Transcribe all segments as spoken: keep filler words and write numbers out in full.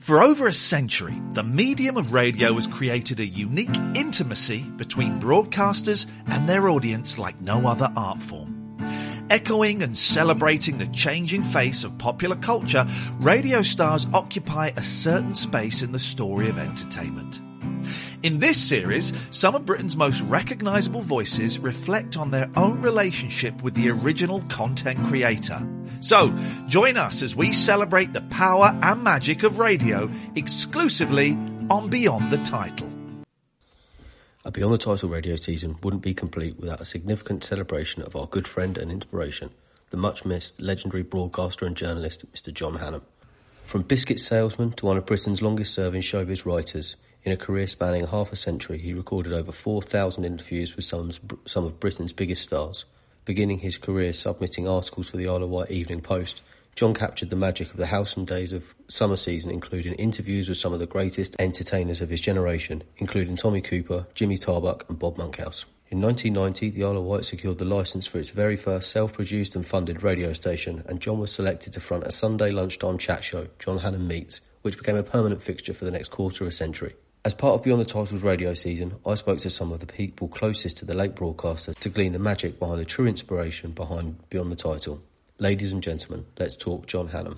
For over a century, the medium of radio has created a unique intimacy between broadcasters and their audience like no other art form. Echoing and celebrating the changing face of popular culture, radio stars occupy a certain space in the story of entertainment. In this series, some of Britain's most recognisable voices reflect on their own relationship with the original content creator. So, join us as we celebrate the power and magic of radio exclusively on Beyond the Title. A Beyond the Title radio season wouldn't be complete without a significant celebration of our good friend and inspiration, the much-missed legendary broadcaster and journalist, Mister John Hannam. From biscuit salesman to one of Britain's longest-serving showbiz writers, in a career spanning half a century, he recorded over four thousand interviews with some, some of Britain's biggest stars. Beginning his career submitting articles for the Isle of Wight Evening Post, John captured the magic of the halcyon days of summer season, including interviews with some of the greatest entertainers of his generation, including Tommy Cooper, Jimmy Tarbuck and Bob Monkhouse. In nineteen ninety, the Isle of Wight secured the licence for its very first self-produced and funded radio station, and John was selected to front a Sunday lunchtime chat show, John Hannam Meets, which became a permanent fixture for the next quarter of a century. As part of Beyond the Titles radio season, I spoke to some of the people closest to the late broadcaster to glean the magic behind the true inspiration behind Beyond the Title. Ladies and gentlemen, let's talk John Hannam.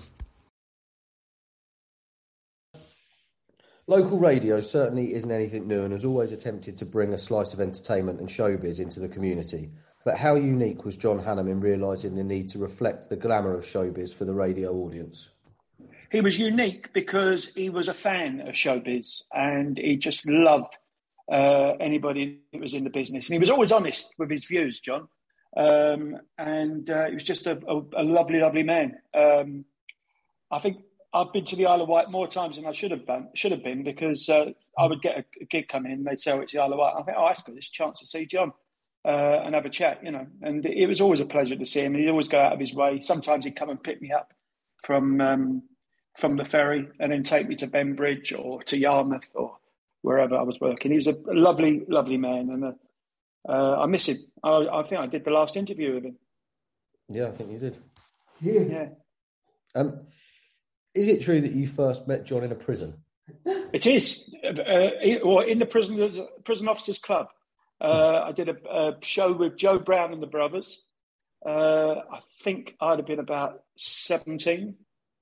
Local radio certainly isn't anything new and has always attempted to bring a slice of entertainment and showbiz into the community. But how unique was John Hannam in realising the need to reflect the glamour of showbiz for the radio audience? He was unique because he was a fan of showbiz and he just loved uh, anybody that was in the business. And he was always honest with his views, John. Um, and uh, he was just a, a, a lovely, lovely man. Um, I think I've been to the Isle of Wight more times than I should have been, should have been because uh, I would get a, a gig come in and they'd say, oh, it's the Isle of Wight. I think, oh, that's good. It's a chance to see John uh, and have a chat, you know. And it was always a pleasure to see him. He'd always go out of his way. Sometimes he'd come and pick me up from... Um, from the ferry and then take me to Benbridge or to Yarmouth or wherever I was working. He was a lovely, lovely man and a, uh, I miss him. I, I think I did the last interview with him. Yeah, I think you did. Yeah. yeah. Um, is it true that you first met John in a prison? It is. Uh, or in the prison, prison Officers Club. Uh, I did a, a show with Joe Brown and the Brothers. Uh, I think I'd have been about seventeen.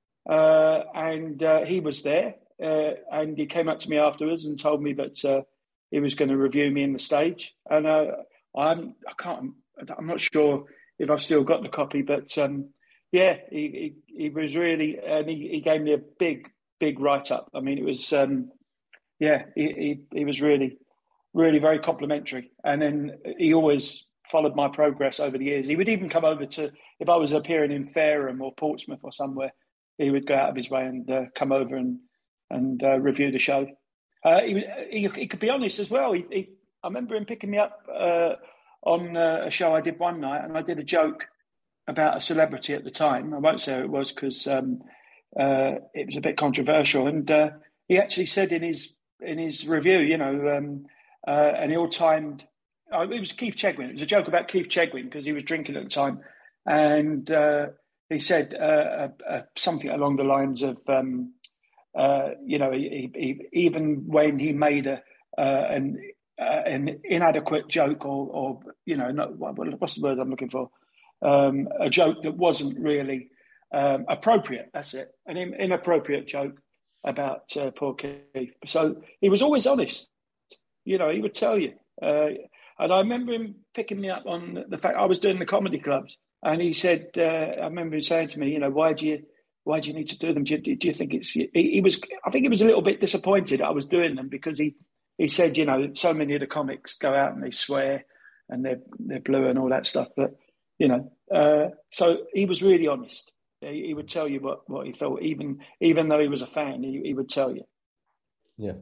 Uh, and uh, he was there, uh, and he came up to me afterwards and told me that uh, he was going to review me in the stage. And uh, I'm, I can't, I'm not sure if I've still got the copy, but um, yeah, he, he, he was really, and he, he gave me a big, big write up. I mean, it was, um, yeah, he, he, he was really, really very complimentary. And then he always followed my progress over the years. He would even come over to, if I was appearing in Fareham or Portsmouth or somewhere, he would go out of his way and uh, come over and and uh, review the show. Uh, he, he he could be honest as well. He, he, I remember him picking me up uh, on uh, a show I did one night, and I did a joke about a celebrity at the time. I won't say who it was because um, uh, it was a bit controversial. And uh, he actually said in his in his review, you know, um, uh, an ill-timed. Oh, it was Keith Chegwin. It was a joke about Keith Chegwin because he was drinking at the time, and. Uh, He said uh, uh, something along the lines of, um, uh, you know, he, he, even when he made a, uh, an uh, an inadequate joke or, or you know, not, what's the word I'm looking for? Um, a joke that wasn't really um, appropriate. That's it. An in, inappropriate joke about uh, poor Keith. So he was always honest. You know, he would tell you. Uh, and I remember him picking me up on the fact I was doing the comedy clubs. And he said, uh, I remember him saying to me, you know, why do you, why do you need to do them? Do you, do you think it's? He, he was, I think he was a little bit disappointed I was doing them because he, he said, you know, so many of the comics go out and they swear and they're they're blue and all that stuff. But you know, uh, so he was really honest. He, he would tell you what, what he thought, even even though he was a fan, he, he would tell you. Yeah.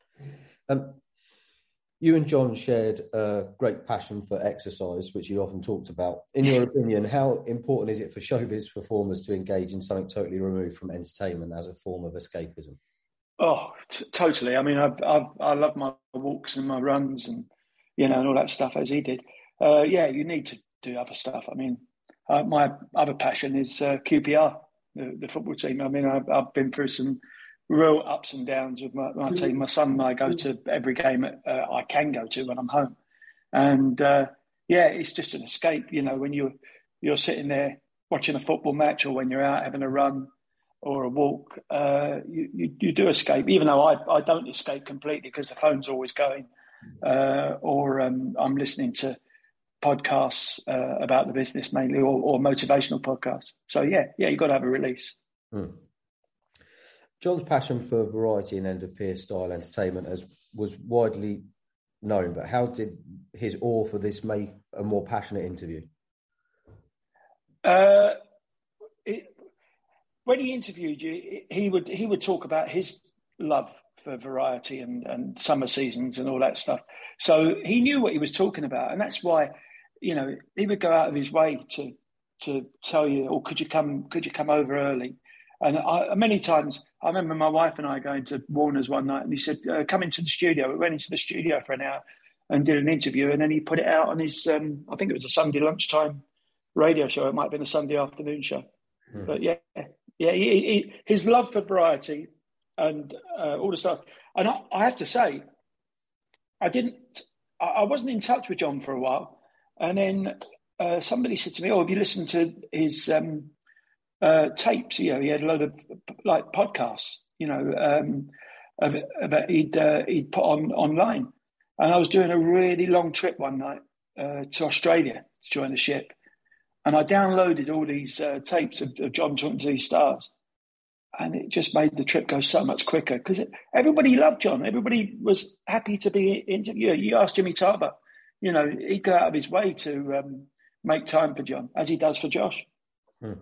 Um, You and John shared a great passion for exercise, which you often talked about. In your opinion, how important is it for showbiz performers to engage in something totally removed from entertainment as a form of escapism? Oh, t- totally. I mean, I, I I love my walks and my runs and, you know, and all that stuff as he did. Uh, yeah, you need to do other stuff. I mean, uh, my other passion is uh, Q P R, the, the football team. I mean, I've, I've been through some real ups and downs with my, my team. My son and I go to every game uh, I can go to when I'm home. And, uh, yeah, it's just an escape, you know, when you're, you're sitting there watching a football match or when you're out having a run or a walk, uh, you, you, you do escape, even though I, I don't escape completely because the phone's always going uh, or um, I'm listening to podcasts uh, about the business mainly or, or motivational podcasts. So, yeah, yeah, you've got to have a release. Hmm. John's passion for variety and end-of-pier style entertainment as was widely known, but how did his awe for this make a more passionate interview? Uh, it, when he interviewed you, he would he would talk about his love for variety and, and summer seasons and all that stuff. So he knew what he was talking about, and that's why, you know, he would go out of his way to to tell you, "Oh, could you come? Could you come over early?" And I, many times, I remember my wife and I going to Warner's one night, and he said, uh, "Come into the studio." We went into the studio for an hour and did an interview, and then he put it out on his, um, I think it was a Sunday lunchtime radio show. It might have been a Sunday afternoon show. Hmm. But yeah, yeah, he, he, his love for variety and uh, all the stuff. And I, I have to say, I didn't, I, I wasn't in touch with John for a while. And then uh, somebody said to me, "Oh, have you listened to his um, uh, tapes?" You know, he had a load of like podcasts, you know, um, of, of, he'd, uh, he'd put on online. And I was doing a really long trip one night uh, to Australia to join the ship. And I downloaded all these uh, tapes of, of John talking to these stars. And it just made the trip go so much quicker because everybody loved John. Everybody was happy to be interviewed. You asked Jimmy Tarbuck, you know, he'd go out of his way to um, make time for John, as he does for Josh. Hmm.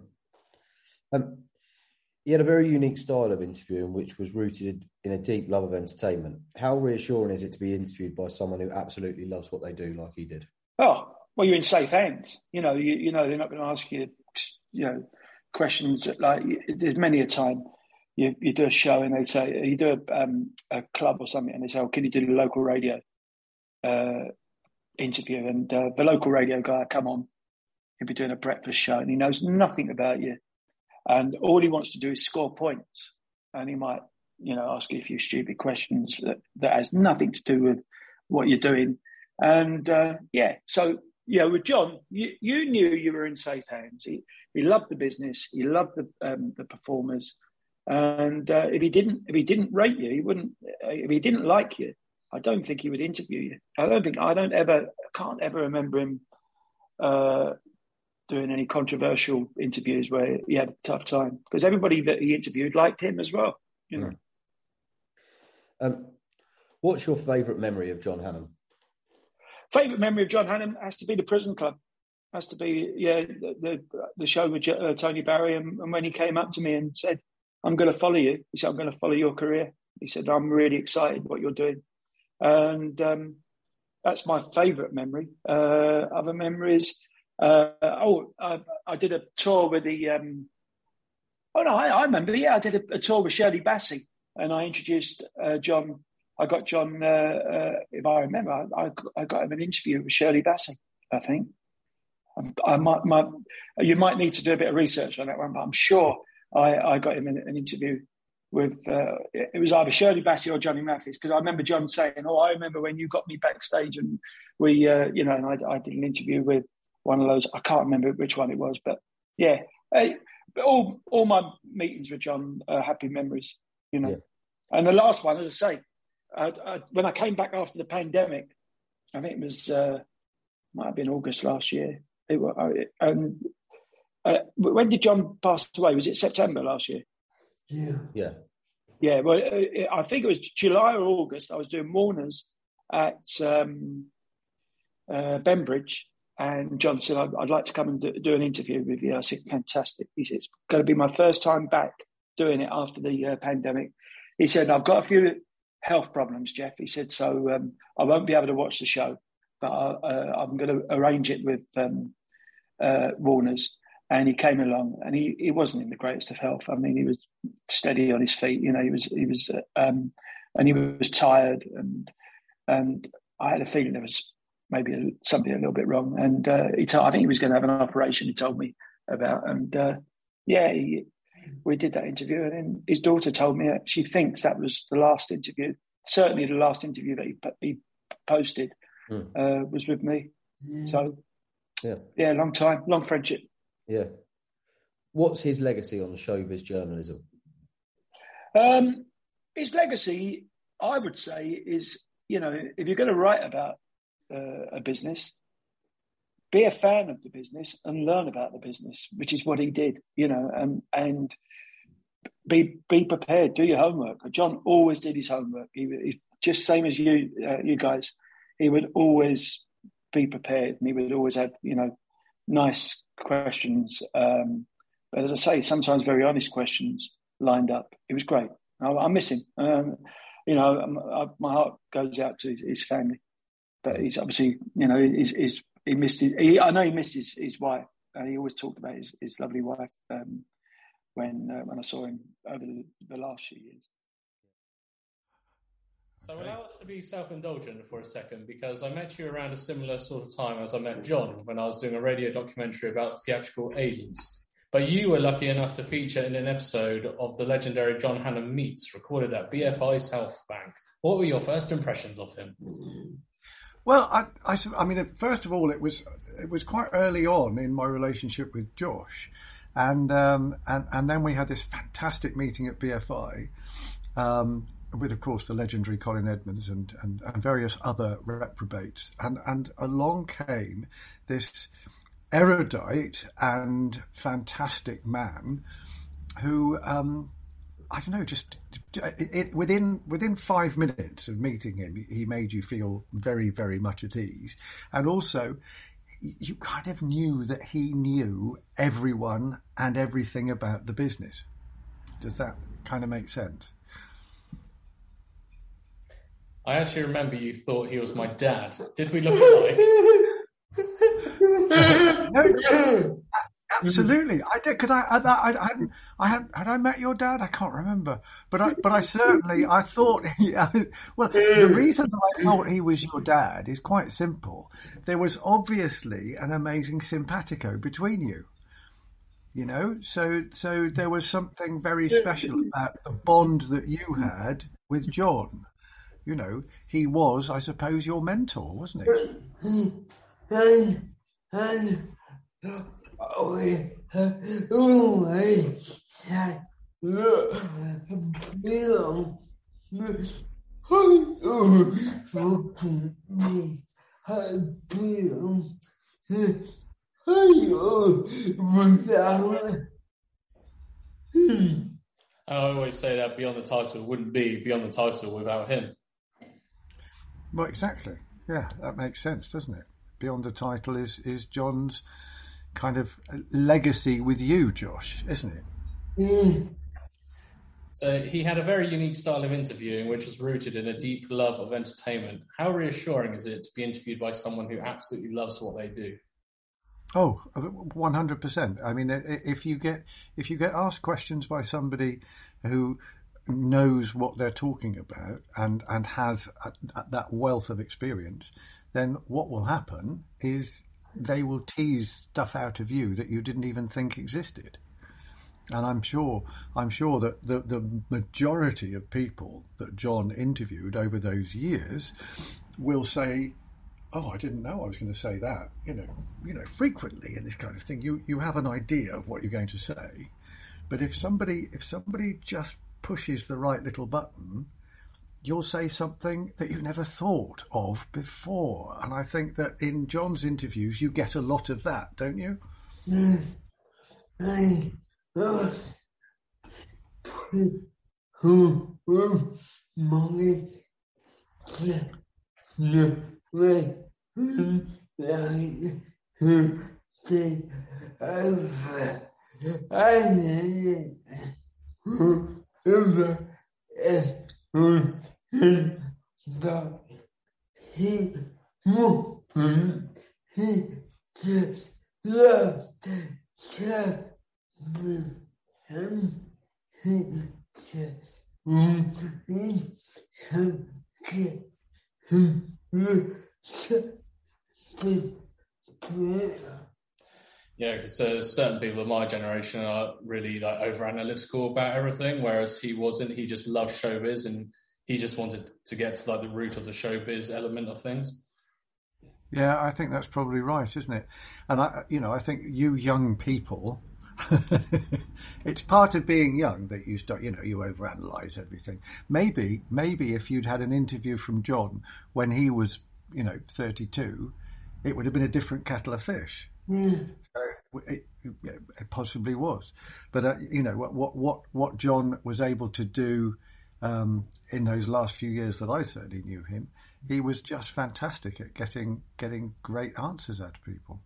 Um, he had a very unique style of interviewing, which was rooted in a deep love of entertainment. How reassuring is it to be interviewed by someone who absolutely loves what they do like he did? Oh, well, you're in safe hands. You know, you, you know they're not going to ask you, you know, questions that, like, there's many a time you, you do a show and they say, you do a, um, a club or something and they say, "Oh, can you do the local radio uh, interview?" And uh, the local radio guy come on, he'll be doing a breakfast show and he knows nothing about you. And all he wants to do is score points. And he might, you know, ask you a few stupid questions that, that has nothing to do with what you're doing. And, uh, yeah, so, yeah, with John, you, you knew you were in safe hands. He he loved the business. He loved the um, the performers. And uh, if he didn't if he didn't rate you, he wouldn't. If he didn't like you, I don't think he would interview you. I don't think I don't ever can't ever remember him uh, doing any controversial interviews where he had a tough time because everybody that he interviewed liked him as well. You know. Um, what's your favourite memory of John Hannam? Favourite memory of John Hannam has to be the Prison Club. Has to be, yeah, the the, the show with uh, Tony Barry. And, and when he came up to me and said, "I'm going to follow you," he said, "I'm going to follow your career." He said, "I'm really excited what you're doing." And um, that's my favourite memory. Uh, other memories, uh, oh, I, I did a tour with the, um, oh no, I, I remember, yeah, I did a, a tour with Shirley Bassey and I introduced uh, John. I got John, uh, uh, if I remember, I, I got him an interview with Shirley Bassey, I think. I, I might, my, you might need to do a bit of research on that one, but I'm sure I, I got him an, an interview with, uh, it was either Shirley Bassey or Johnny Mathis, because I remember John saying, "Oh, I remember when you got me backstage and we, uh, you know, and I, I did an interview with one of those, I can't remember which one it was, but yeah, uh, but all, all my meetings with John are happy memories, you know. Yeah. And the last one, as I say, I, I, when I came back after the pandemic, I think it was, uh, might have been August last year. It, it, um, uh, when did John pass away? Was it September last year? Yeah. Yeah. Yeah. Well, it, I think it was July or August. I was doing Warner's at um, uh, Bembridge, and John said, I'd, I'd like to come and do, do an interview with you. I said, "Fantastic." He said, "It's going to be my first time back doing it after the uh, pandemic." He said, "I've got a few health problems, Jeff." He said, "So um, I won't be able to watch the show, but I, uh, I'm going to arrange it with um, uh, Warner's." And he came along, and he, he wasn't in the greatest of health. I mean, he was steady on his feet. You know, he was he was, uh, um, and he was tired, and and I had a feeling there was maybe a, something a little bit wrong. And uh, he told, I think he was going to have an operation. He told me about, and uh, yeah, he, we did that interview, and then his daughter told me that she thinks that was the last interview. Certainly, the last interview that he he posted mm. uh, was with me. Mm. So, yeah, yeah, long time, long friendship. Yeah. What's his legacy on showbiz journalism? Um, his legacy, I would say, is, you know, if you're going to write about uh, a business, be a fan of the business and learn about the business, which is what he did, you know, and and be be prepared, do your homework. John always did his homework. He, he just same as you, uh, you guys. He would always be prepared, and he would always have, you know, nice questions. Um, but as I say, sometimes very honest questions lined up. It was great. I, I miss him. Um, you know, I, my heart goes out to his, his family. But he's obviously, you know, he's, he's, he missed his, he, I know he missed his, his wife. Uh, he always talked about his, his lovely wife um, when uh, when I saw him over the, the last few years. So allow us to be self-indulgent for a second, because I met you around a similar sort of time as I met John when I was doing a radio documentary about theatrical agents. But you were lucky enough to feature in an episode of the legendary John Hannam Meets, recorded at B F I South Bank. What were your first impressions of him? Well, I, I, I mean, first of all, it was it was quite early on in my relationship with Josh, and um, and and then we had this fantastic meeting at B F I, um, with, of course, the legendary Colin Edmonds and, and, and various other reprobates, and and along came this erudite and fantastic man who, um, I don't know, just it, it, within within five minutes of meeting him, he made you feel very, very much at ease. And also, you kind of knew that he knew everyone and everything about the business. Does that kind of make sense? I actually remember you thought he was my dad. Did we look alike? No, absolutely, I did, because I, I, I, I hadn't, I had, had I met your dad? I can't remember, but I, but I certainly, I thought. He, I, well, the reason that I thought he was your dad is quite simple. There was obviously an amazing simpatico between you, you know. So, so there was something very special about the bond that you had with John. You know, he was, I suppose, your mentor, wasn't he? And, and, oh, always had Bill me, Bill, I always say that Beyond the Title wouldn't be Beyond the Title without him. Well, exactly. Yeah, that makes sense, doesn't it? Beyond the Title is, is John's kind of legacy with you, Josh, isn't it? Mm. So he had a very unique style of interviewing, which was rooted in a deep love of entertainment. How reassuring is it to be interviewed by someone who absolutely loves what they do? Oh, one hundred percent. I mean, if you get if you get asked questions by somebody who knows what they're talking about and, and has a, a, that wealth of experience, then what will happen is they will tease stuff out of you that you didn't even think existed. And I'm sure I'm sure that the, the majority of people that John interviewed over those years will say, oh, I didn't know I was going to say that. You know, you know, frequently in this kind of thing, you, you have an idea of what you're going to say. But if somebody if somebody just pushes the right little button, you'll say something that you never thought of before. And I think that in John's interviews, you get a lot of that, don't you? Mm. I, uh, who, who, mommy, yeah, yeah, right, like, who, they, I, I, who, who, but he moved, he just loved him, he just moved him, Yeah, because uh, certain people of my generation are really like over analytical about everything, whereas he wasn't. He just loved showbiz, and he just wanted to get to like the root of the showbiz element of things. Yeah, I think that's probably right, isn't it? And I, you know, I think you young people, it's part of being young that you start, you know, you overanalyze everything. Maybe, maybe if you'd had an interview from John when he was, you know, thirty-two, it would have been a different kettle of fish. Mm. So it, it possibly was, but uh, you know what, what what what John was able to do um, in those last few years that I certainly knew him, he was just fantastic at getting getting great answers out of people.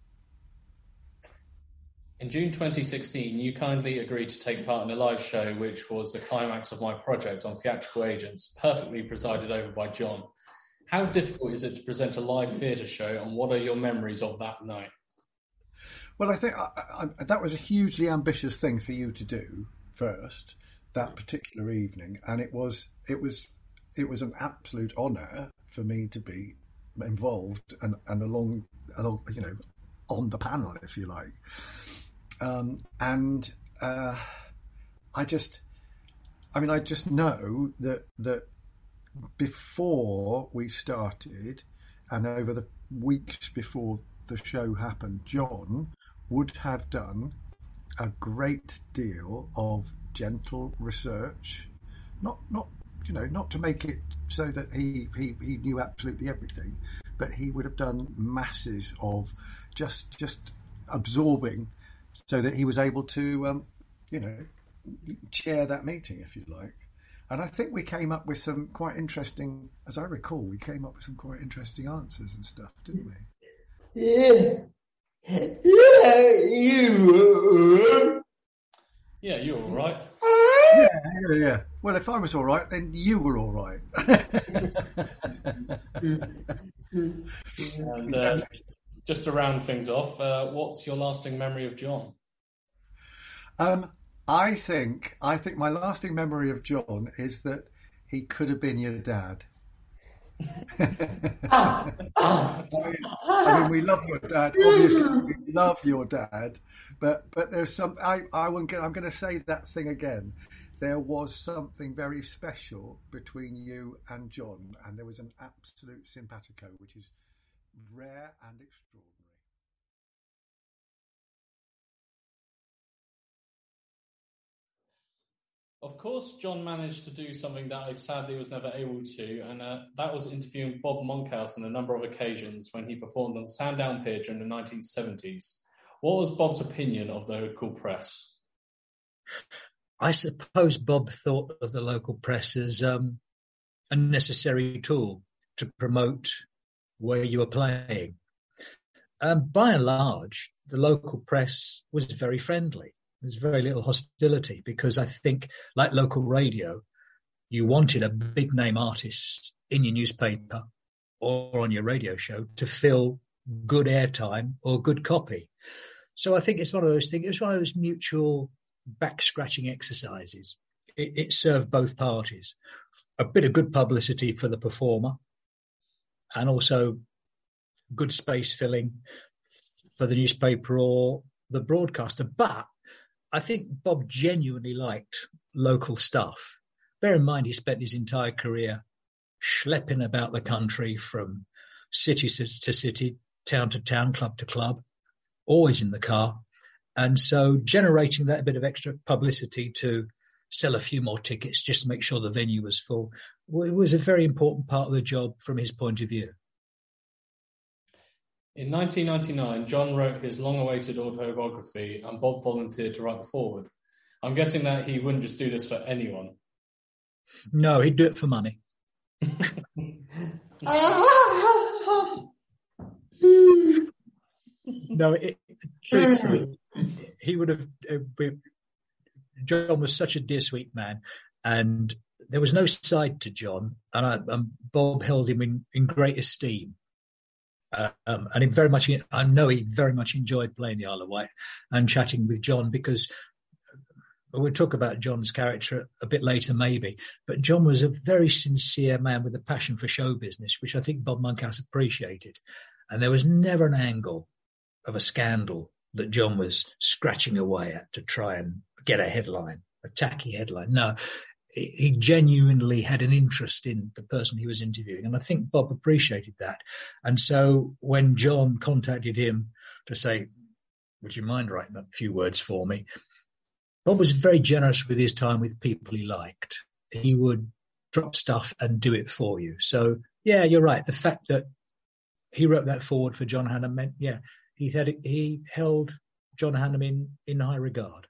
In June twenty sixteen, you kindly agreed to take part in a live show, which was the climax of my project on theatrical agents, perfectly presided over by John. How difficult is it to present a live theatre show, and what are your memories of that night? Well, I think I, I, that was a hugely ambitious thing for you to do first, that particular evening, and it was it was it was an absolute honour for me to be involved and, and along, along, you know, on the panel, if you like. Um, and uh, I just, I mean, I just know that that before we started, and over the weeks before the show happened, John would have done a great deal of gentle research, not not you know not to make it so that he he, he knew absolutely everything, but he would have done masses of just just absorbing, so that he was able to um, you know chair that meeting, if you like. And I think we came up with some quite interesting, as I recall, we came up with some quite interesting answers and stuff, didn't we? Yeah. Yeah, you. Yeah, you were all right. Yeah, yeah, yeah. Well, if I was all right, then you were all right. And uh, just to round things off, uh, what's your lasting memory of John? Um, I think I think my lasting memory of John is that he could have been your dad. I, mean, I mean, we love your dad. Obviously, we love your dad, but but there's some. I I won't. I'm going to say that thing again. There was something very special between you and John, and there was an absolute simpatico, which is rare and extraordinary. Of course, John managed to do something that I sadly was never able to, and uh, that was interviewing Bob Monkhouse on a number of occasions when he performed on Sandown Pier during the nineteen seventies. What was Bob's opinion of the local press? I suppose Bob thought of the local press as um, a necessary tool to promote where you were playing. Um, by and large, the local press was very friendly. There's very little hostility because I think, like local radio, you wanted a big name artist in your newspaper or on your radio show to fill good airtime or good copy. So I think it's one of those things. It's one of those mutual back scratching exercises. It, it served both parties. A bit of good publicity for the performer and also good space filling for the newspaper or the broadcaster. But I think Bob genuinely liked local stuff. Bear in mind, he spent his entire career schlepping about the country from city to city, town to town, club to club, always in the car. And so generating that bit of extra publicity to sell a few more tickets just to make sure the venue was full was a very important part of the job from his point of view. In nineteen ninety-nine, John wrote his long-awaited autobiography and Bob volunteered to write the foreword. I'm guessing that he wouldn't just do this for anyone. No, he'd do it for money. No, it, truthfully, he would have... Uh, John was such a dear, sweet man, and there was no side to John, and, I, and Bob held him in, in great esteem. Uh, um, and he very much, I know he very much enjoyed playing the Isle of Wight and chatting with John, because we'll talk about John's character a bit later maybe, but John was a very sincere man with a passion for show business, which I think Bob Monkhouse appreciated. And there was never an angle of a scandal that John was scratching away at to try and get a headline, a tacky headline. No, he genuinely had an interest in the person he was interviewing. And I think Bob appreciated that. And so when John contacted him to say, would you mind writing a few words for me? Bob was very generous with his time with people he liked. He would drop stuff and do it for you. So, yeah, you're right. The fact that he wrote that forward for John Hannam meant, yeah, he had he held John Hannam in, in high regard.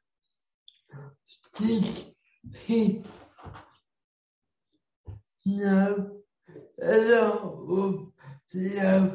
Did he know a lot of love?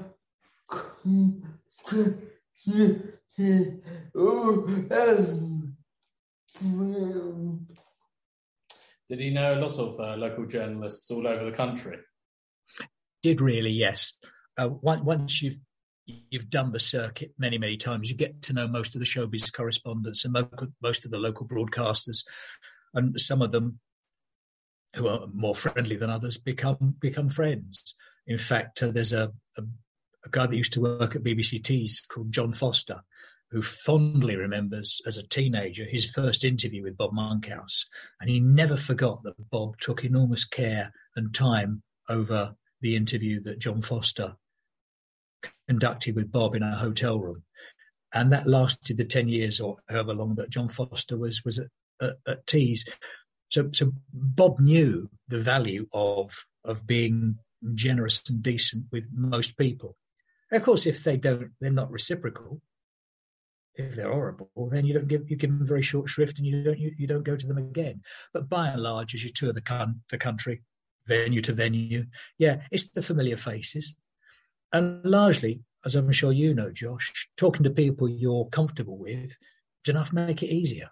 Did he know a lot of uh, local journalists all over the country? Did really, yes. Uh, once you've you've done the circuit many, many times, you get to know most of the showbiz correspondents and most of the local broadcasters, and some of them, who are more friendly than others, become become friends. In fact, uh, there's a, a, a guy that used to work at B B C Tees called John Foster, who fondly remembers as a teenager his first interview with Bob Monkhouse, and he never forgot that Bob took enormous care and time over the interview that John Foster conducted with Bob in a hotel room. And that lasted the ten years or however long that John Foster was was at, at, at Tees. So, so Bob knew the value of of being generous and decent with most people. Of course, if they don't, they're not reciprocal. If they're horrible, then you don't give you give them very short shrift, and you don't you, you don't go to them again. But by and large, as you tour the con- the country, venue to venue, yeah, it's the familiar faces, and largely, as I'm sure you know, Josh, talking to people you're comfortable with, does enough make it easier.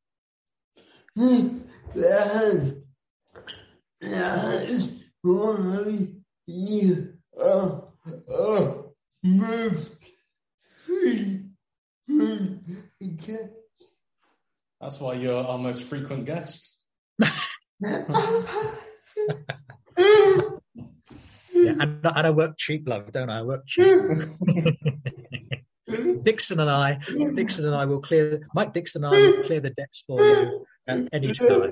That's why you're our most frequent guest. Yeah, and, and I work cheap, love, don't I? I work cheap. Dixon and I, Dixon and I will clear. Mike Dixon and I will clear the decks for you at any time.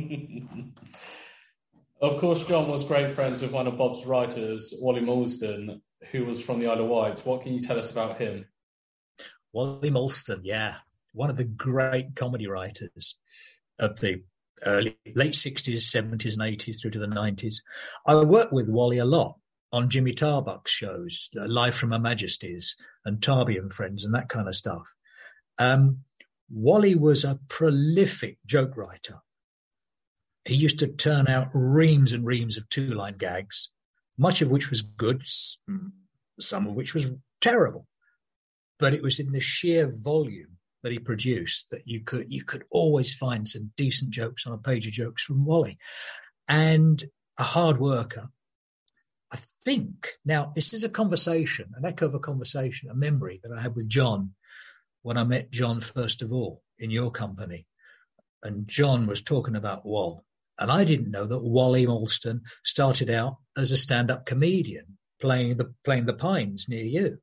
Of course, John was great friends with one of Bob's writers, Wally Maulston, who was from the Isle of Wight. What can you tell us about him? Wally Maulston, yeah, one of the great comedy writers of the early, late sixties, seventies and eighties through to the nineties. I worked with Wally a lot on Jimmy Tarbuck's shows, uh, Live from Her Majesty's and Tarby and Friends and that kind of stuff. Um, Wally was a prolific joke writer. He used to turn out reams and reams of two-line gags, much of which was good, some of which was terrible. But it was in the sheer volume that he produced that you could you could always find some decent jokes on a page of jokes from Wally. And a hard worker. I think, now, this is a conversation, an echo of a conversation, a memory that I had with John when I met John first of all in your company. And John was talking about Wall. And I didn't know that Wally Maulston started out as a stand-up comedian playing the playing the Pines near you.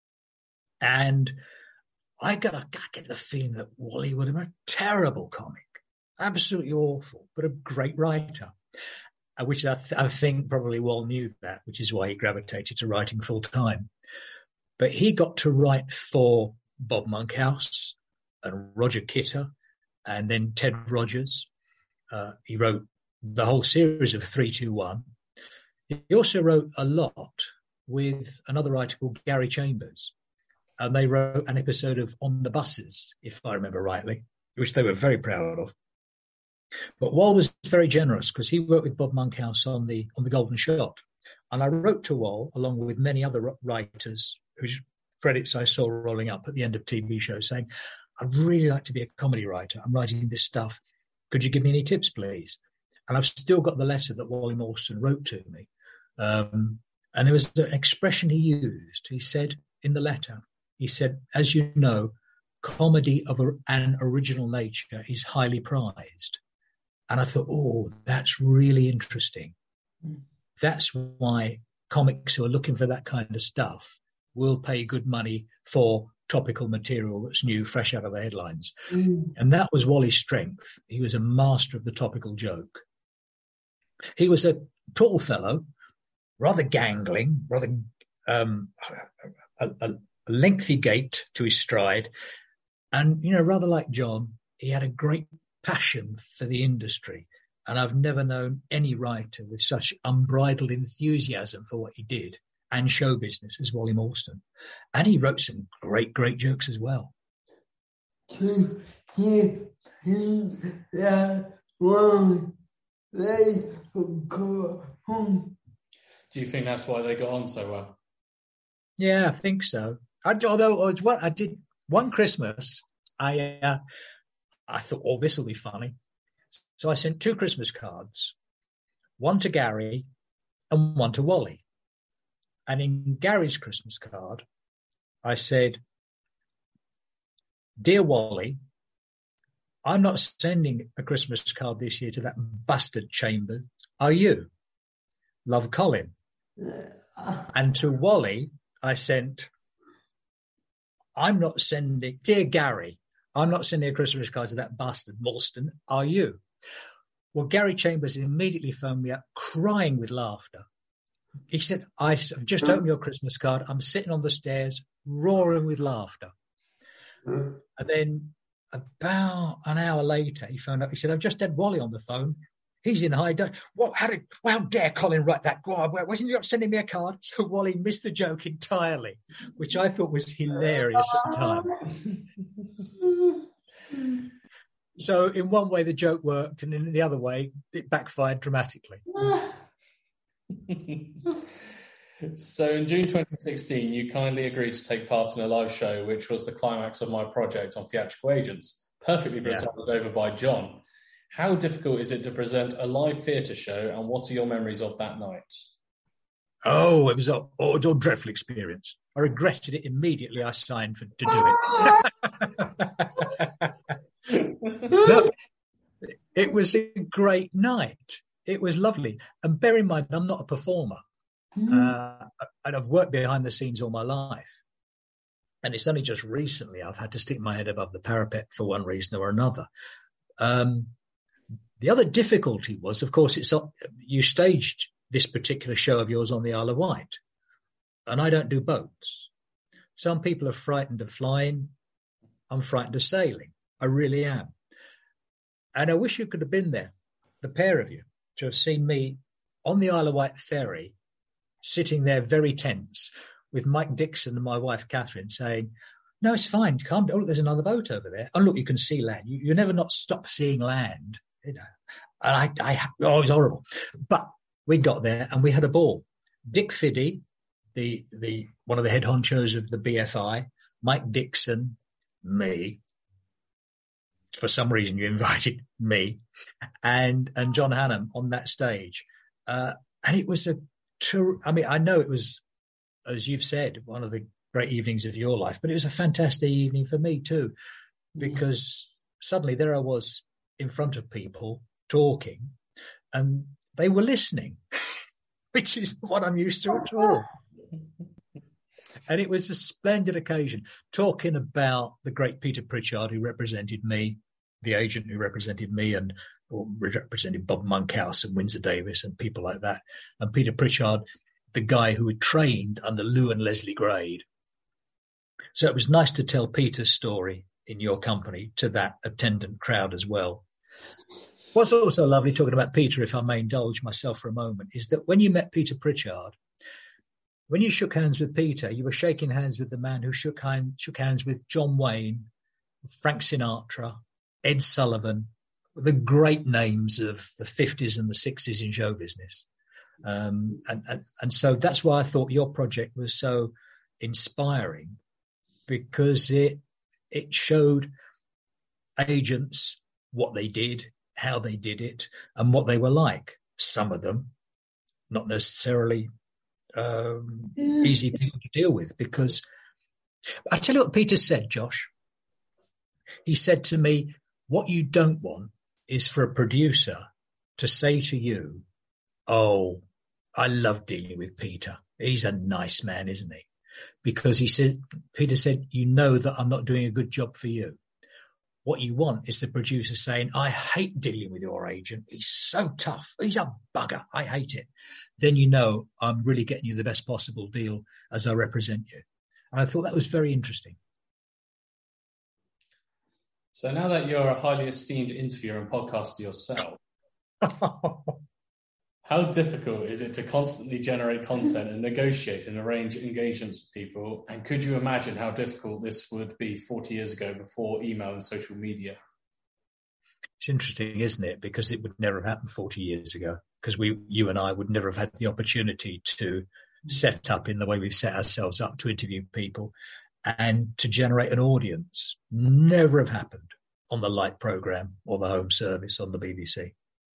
And I got, a, I get the feeling that Wally would have been a terrible comic, absolutely awful, but a great writer, which I, th- I think probably Wall knew that, which is why he gravitated to writing full time. But he got to write for Bob Monkhouse and Roger Kitter and then Ted Rogers. Uh, he wrote the whole series of three two one. He also wrote a lot with another writer called Gary Chambers. And they wrote an episode of On the Buses, if I remember rightly, which they were very proud of. But Wall was very generous because he worked with Bob Monkhouse on the on the Golden Shot. And I wrote to Wall, along with many other writers whose credits I saw rolling up at the end of T V shows, saying, I'd really like to be a comedy writer. I'm writing this stuff. Could you give me any tips, please? And I've still got the letter that Wally Maulston wrote to me. Um, and there was an expression he used. He said in the letter, he said, as you know, comedy of a, an original nature is highly prized. And I thought, oh, that's really interesting. Mm. That's why comics who are looking for that kind of stuff will pay good money for topical material that's new, fresh out of the headlines. Mm. And that was Wally's strength. He was a master of the topical joke. He was a tall fellow, rather gangling, rather um, a, a lengthy gait to his stride. And, you know, rather like John, he had a great passion for the industry. And I've never known any writer with such unbridled enthusiasm for what he did and show business as Wally Mawston. And he wrote some great, great jokes as well. To hear him that one, they go home. Do you think that's why they got on so well? Yeah, I think so. I, although it was what I did one Christmas, I uh, I thought, oh, this will be funny. So I sent two Christmas cards, one to Gary and one to Wally. And in Gary's Christmas card, I said, "Dear Wally, I'm not sending a Christmas card this year to that bastard Chambers. Are you? Love, Colin." And to Wally, I sent, "I'm not sending, dear Gary, I'm not sending a Christmas card to that bastard Mawston. Are you?" Well, Gary Chambers immediately phoned me up, crying with laughter. He said, "I've just opened your Christmas card. I'm sitting on the stairs, roaring with laughter." And then about an hour later, he phoned up. He said, "I've just had Wally on the phone. He's in high dudgeon. What? How did? How dare Colin write that? Wasn't you up sending me a card?" So Wally missed the joke entirely, which I thought was hilarious at the time. So in one way, the joke worked, and in the other way, it backfired dramatically. So in June twenty sixteen, you kindly agreed to take part in a live show, which was the climax of my project on theatrical agents, perfectly presented yeah. over by John. How difficult is it to present a live theatre show, and what are your memories of that night? Oh, it was a, oh, a dreadful experience. I regretted it immediately. I signed for to do it. No, it was a great night. It was lovely. And bear in mind, I'm not a performer. Mm. Uh, and I've worked behind the scenes all my life. And it's only just recently I've had to stick my head above the parapet for one reason or another. Um, the other difficulty was, of course, it's you staged this particular show of yours on the Isle of Wight. And I don't do boats. Some people are frightened of flying. I'm frightened of sailing. I really am. And I wish you could have been there, the pair of you, to have seen me on the Isle of Wight ferry, sitting there very tense with Mike Dixon and my wife, Catherine, saying, "No, it's fine. Calm down. Oh, look, there's another boat over there. Oh, look, you can see land. You, you never not stop seeing land." You know, and I, I, oh, it was horrible. But we got there and we had a ball. Dick Fiddy, the, the, one of the head honchos of the B F I, Mike Dixon, me. For some reason, you invited me and, and John Hannam on that stage. Uh, and it was a, ter- I mean, I know it was, as you've said, one of the great evenings of your life, but it was a fantastic evening for me too, because suddenly there I was in front of people talking and they were listening, which is what I'm used to at all. And it was a splendid occasion, talking about the great Peter Pritchard, who represented me, the agent who represented me, and or represented Bob Monkhouse and Windsor Davis and people like that. And Peter Pritchard, the guy who had trained under Lou and Leslie Grade. So it was nice to tell Peter's story in your company to that attendant crowd as well. What's also lovely, talking about Peter, if I may indulge myself for a moment, is that when you met Peter Pritchard, when you shook hands with Peter, you were shaking hands with the man who shook, hand, shook hands with John Wayne, Frank Sinatra, Ed Sullivan, the great names of the fifties and the sixties in show business. Um, and, and, and so that's why I thought your project was so inspiring, because it it showed agents what they did, how they did it, and what they were like. Some of them, not necessarily um, yeah. easy people to deal with, because I tell you what Peter said, Josh. He said to me, what you don't want is for a producer to say to you, "Oh, I love dealing with Peter. He's a nice man, isn't he?" because he said, Peter said, you know that I'm not doing a good job for you. What you want is the producer saying, I hate dealing with your agent. He's so tough. He's a bugger. I hate it. Then you know I'm really getting you the best possible deal as I represent you. And I thought that was very interesting. So now that you're a highly esteemed interviewer and podcaster yourself, how difficult is it to constantly generate content and negotiate and arrange engagements with people? And could you imagine how difficult this would be forty years ago before email and social media? It's interesting, isn't it? Because it would never have happened forty years ago, because we, you and I would never have had the opportunity to set up in the way we've set ourselves up to interview people and to generate an audience. Never have happened on the Light programme or the Home Service on the B B C.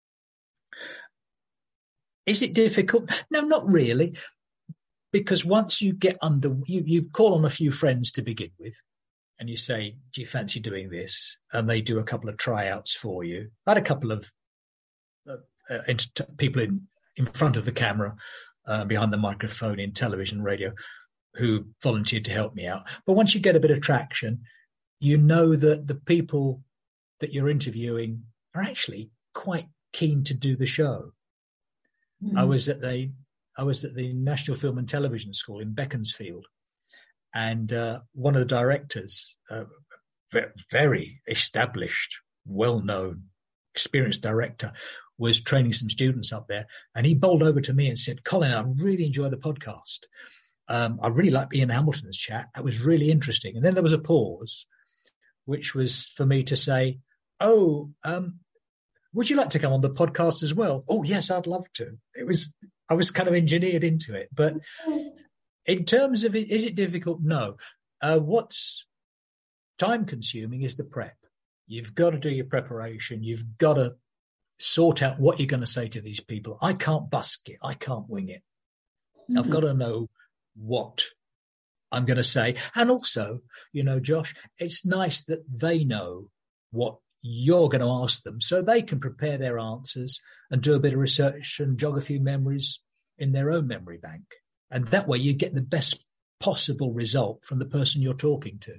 Is it difficult? No, not really. Because once you get under, you, you call on a few friends to begin with and you say, do you fancy doing this? And they do a couple of tryouts for you. I had a couple of uh, uh, inter- people in, in front of the camera, uh, behind the microphone in television, radio, who volunteered to help me out. But once you get a bit of traction, you know that the people that you're interviewing are actually quite keen to do the show. Mm. I was at the I was at the National Film and Television School in Beaconsfield, and uh, one of the directors, uh, very established, well-known, experienced director, was training some students up there, and he bowled over to me and said, "Colin, I really enjoy the podcast. Um, I really like Ian Hamilton's chat. That was really interesting." And then there was a pause, which was for me to say, "Oh, um, would you like to come on the podcast as well?" "Oh, yes, I'd love to." It was, I was kind of engineered into it. But in terms of, it, is it difficult? No. Uh, what's time consuming is the prep. You've got to do your preparation. You've got to sort out what you're going to say to these people. I can't busk it. I can't wing it. Mm-hmm. I've got to know what I'm going to say. And also, you know, Josh, it's nice that they know what you're going to ask them so they can prepare their answers and do a bit of research and jog a few memories in their own memory bank. And that way you get the best possible result from the person you're talking to.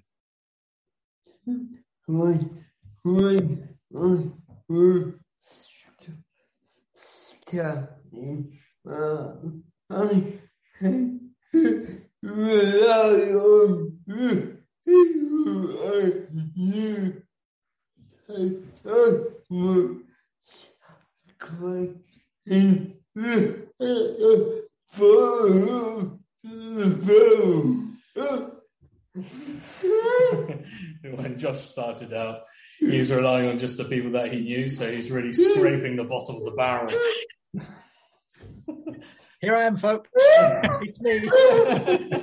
When Josh started out, he was relying on just the people that he knew, so he's really scraping the bottom of the barrel. Here I am, folks. It's me.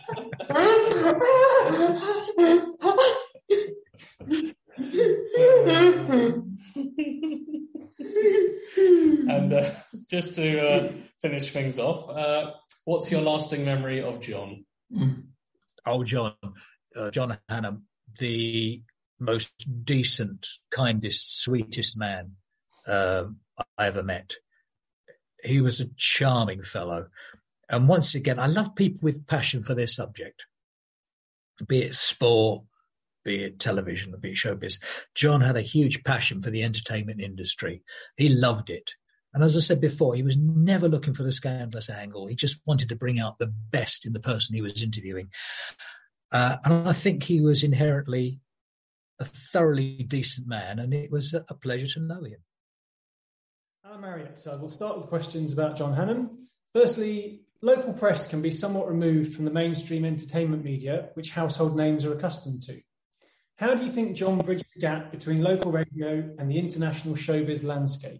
And uh, just to uh, finish things off, uh, what's your lasting memory of John? Oh, John, uh, John Hannam, the most decent, kindest, sweetest man uh, I ever met. He was a charming fellow. And once again, I love people with passion for their subject, be it sport, be it television, be it showbiz. John had a huge passion for the entertainment industry. He loved it. And as I said before, he was never looking for the scandalous angle. He just wanted to bring out the best in the person he was interviewing. Uh, and I think he was inherently a thoroughly decent man, and it was a pleasure to know him. Alan Marriott, so we'll start with questions about John Hannam. Firstly, local press can be somewhat removed from the mainstream entertainment media, which household names are accustomed to. How do you think John bridged the gap between local radio and the international showbiz landscape?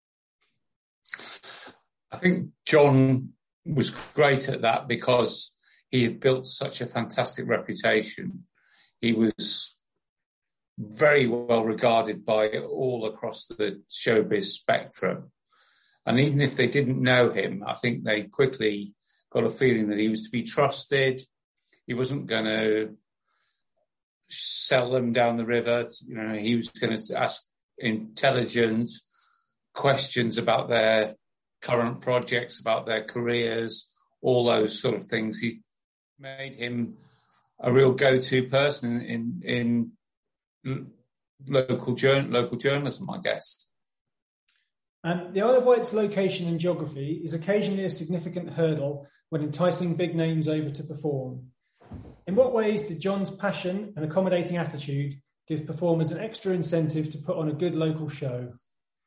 I think John was great at that because he had built such a fantastic reputation. He was very well regarded by all across the showbiz spectrum. And even if they didn't know him, I think they quickly got a feeling that he was to be trusted. He wasn't going to sell them down the river. You know, he was going to ask intelligent questions about their current projects, about their careers, all those sort of things. He made him a real go-to person in in local jour- local journalism, I guess. Um, the Isle of Wight's location and geography is occasionally a significant hurdle when enticing big names over to perform. In what ways did John's passion and accommodating attitude give performers an extra incentive to put on a good local show?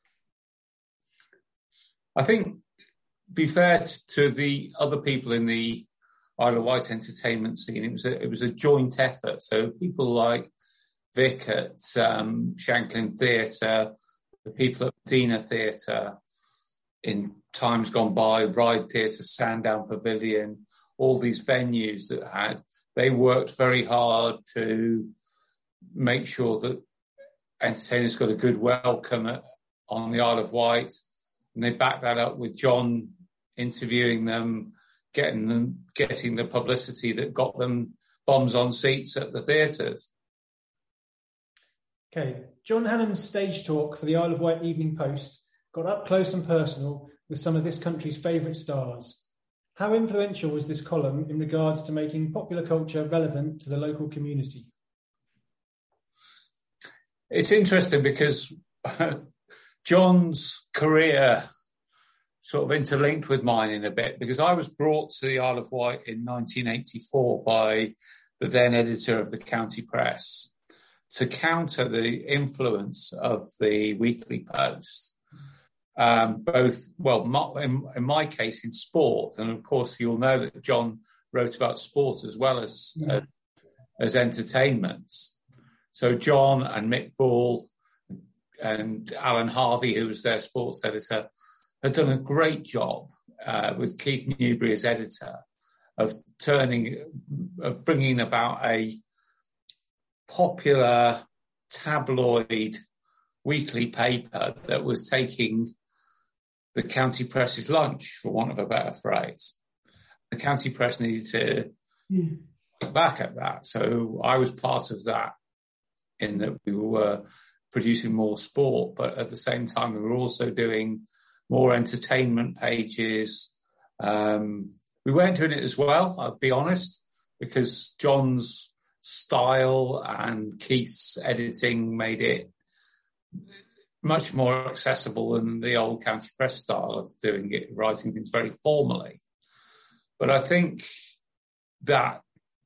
I think, be fair to the other people in the Isle of Wight entertainment scene, it was a, it was a joint effort. So people like Vic at um, Shanklin Theatre, the people at Medina Theatre in times gone by, Ride Theatre, Sandown Pavilion, all these venues that had, they worked very hard to make sure that entertainers got a good welcome at, on the Isle of Wight. And they backed that up with John interviewing them, getting them, getting the publicity that got them bombs on seats at the theatres. Okay, John Hannam's stage talk for the Isle of Wight Evening Post got up close and personal with some of this country's favourite stars. How influential was this column in regards to making popular culture relevant to the local community? It's interesting because John's career sort of interlinked with mine in a bit, because I was brought to the Isle of Wight in nineteen eighty-four by the then editor of the County Press to counter the influence of the Weekly Post, um, both, well, in, in my case, in sport. And of course, you'll know that John wrote about sport as well as, yeah. uh, as entertainment. So John and Mick Ball and Alan Harvey, who was their sports editor, had done a great job uh, with Keith Newbury as editor of turning, of bringing about a popular tabloid weekly paper that was taking the County Press's lunch, for want of a better phrase. The County Press needed to yeah. look back at that. So I was part of that, in that we were producing more sport, but at the same time we were also doing more entertainment pages. Um, we weren't doing it as well, I'll be honest, because John's style and Keith's editing made it much more accessible than the old County Press style of doing it, writing things very formally. But I think that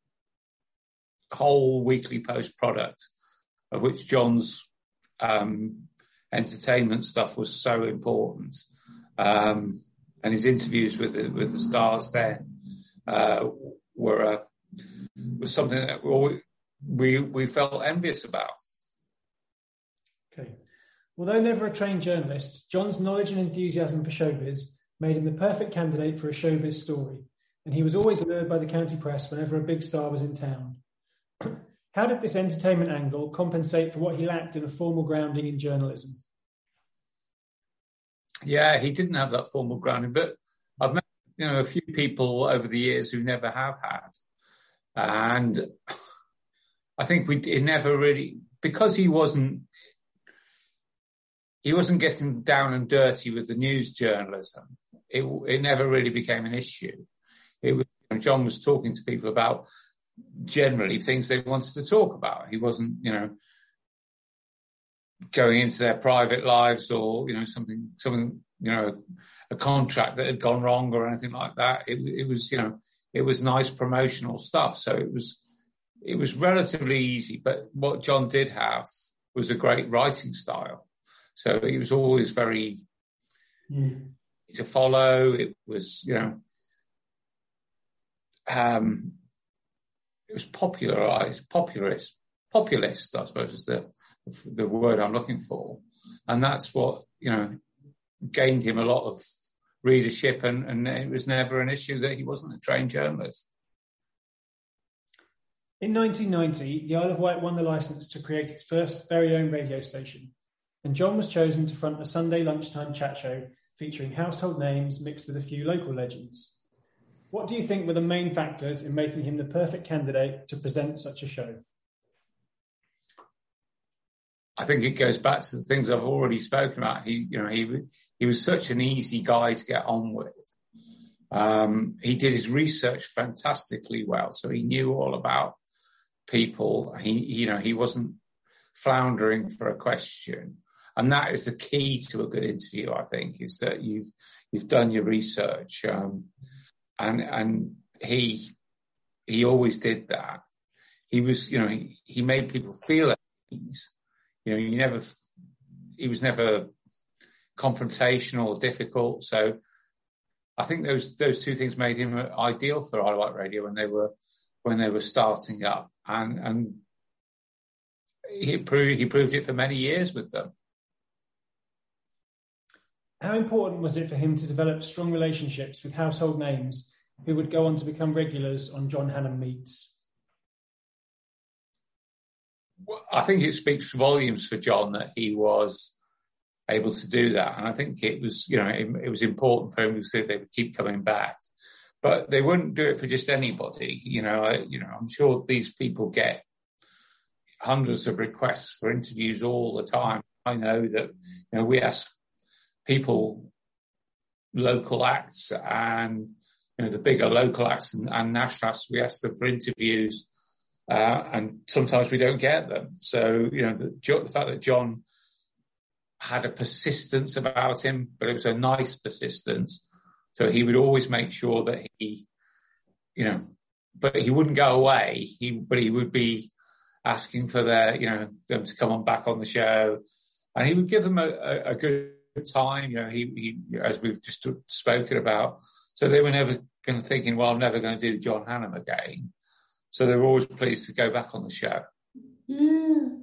whole Weekly Post product, of which John's um, entertainment stuff was so important, um, and his interviews with the, with the stars then uh, were a, was something that we we felt envious about. Okay. Although never a trained journalist, John's knowledge and enthusiasm for showbiz made him the perfect candidate for a showbiz story, and he was always lured by the County Press whenever a big star was in town. How did this entertainment angle compensate for what he lacked in a formal grounding in journalism? Yeah, he didn't have that formal grounding, but I've met, you know, a few people over the years who never have had. And I think we it never really, because he wasn't, he wasn't getting down and dirty with the news journalism. It, it never really became an issue. It was, you know, John was talking to people about generally things they wanted to talk about. He wasn't, you know, going into their private lives or, you know, something, something, you know, a contract that had gone wrong or anything like that. It, it was, you know, it was nice promotional stuff. So it was, it was relatively easy. But what John did have was a great writing style. So he was always very mm. easy to follow. It was, you know, um, it was popularized, populist, populist, I suppose is the the word I'm looking for. And that's what, you know, gained him a lot of readership, and, and it was never an issue that he wasn't a trained journalist. In nineteen ninety, the Isle of Wight won the licence to create its first very own radio station, and John was chosen to front a Sunday lunchtime chat show featuring household names mixed with a few local legends. What do you think were the main factors in making him the perfect candidate to present such a show? I think it goes back to the things I've already spoken about. He, you know, he he was such an easy guy to get on with. Um, he did his research fantastically well, so he knew all about people. He, you know, he wasn't floundering for a question, and that is the key to a good interview. I think is that you've you've done your research, um, and and he he always did that. He was, you know, he, he made people feel at ease. You know, he never he was never confrontational or difficult. So I think those those two things made him ideal for Isle of Wight Radio when they were when they were starting up, and and he proved he proved it for many years with them. How important was it for him to develop strong relationships with household names who would go on to become regulars on John Hannam Meets? Well, I think it speaks volumes for John that he was able to do that, and I think it was, you know, it, it was important for him to say they would keep coming back, but they wouldn't do it for just anybody. You know, I, you know, I'm sure these people get hundreds of requests for interviews all the time. I know that, you know, we ask people, local acts, and you know the bigger local acts and, and national acts, we ask them for interviews, uh, and sometimes we don't get them. So, you know, the, the fact that John had a persistence about him, but it was a nice persistence. So he would always make sure that he, you know, but he wouldn't go away. He, but he would be asking for their, you know, them to come on back on the show, and he would give them a, a, a good time. You know, he, he, as we've just spoken about. So they were never going to thinking, well, I'm never going to do John Hannam again. So they were always pleased to go back on the show. Mm.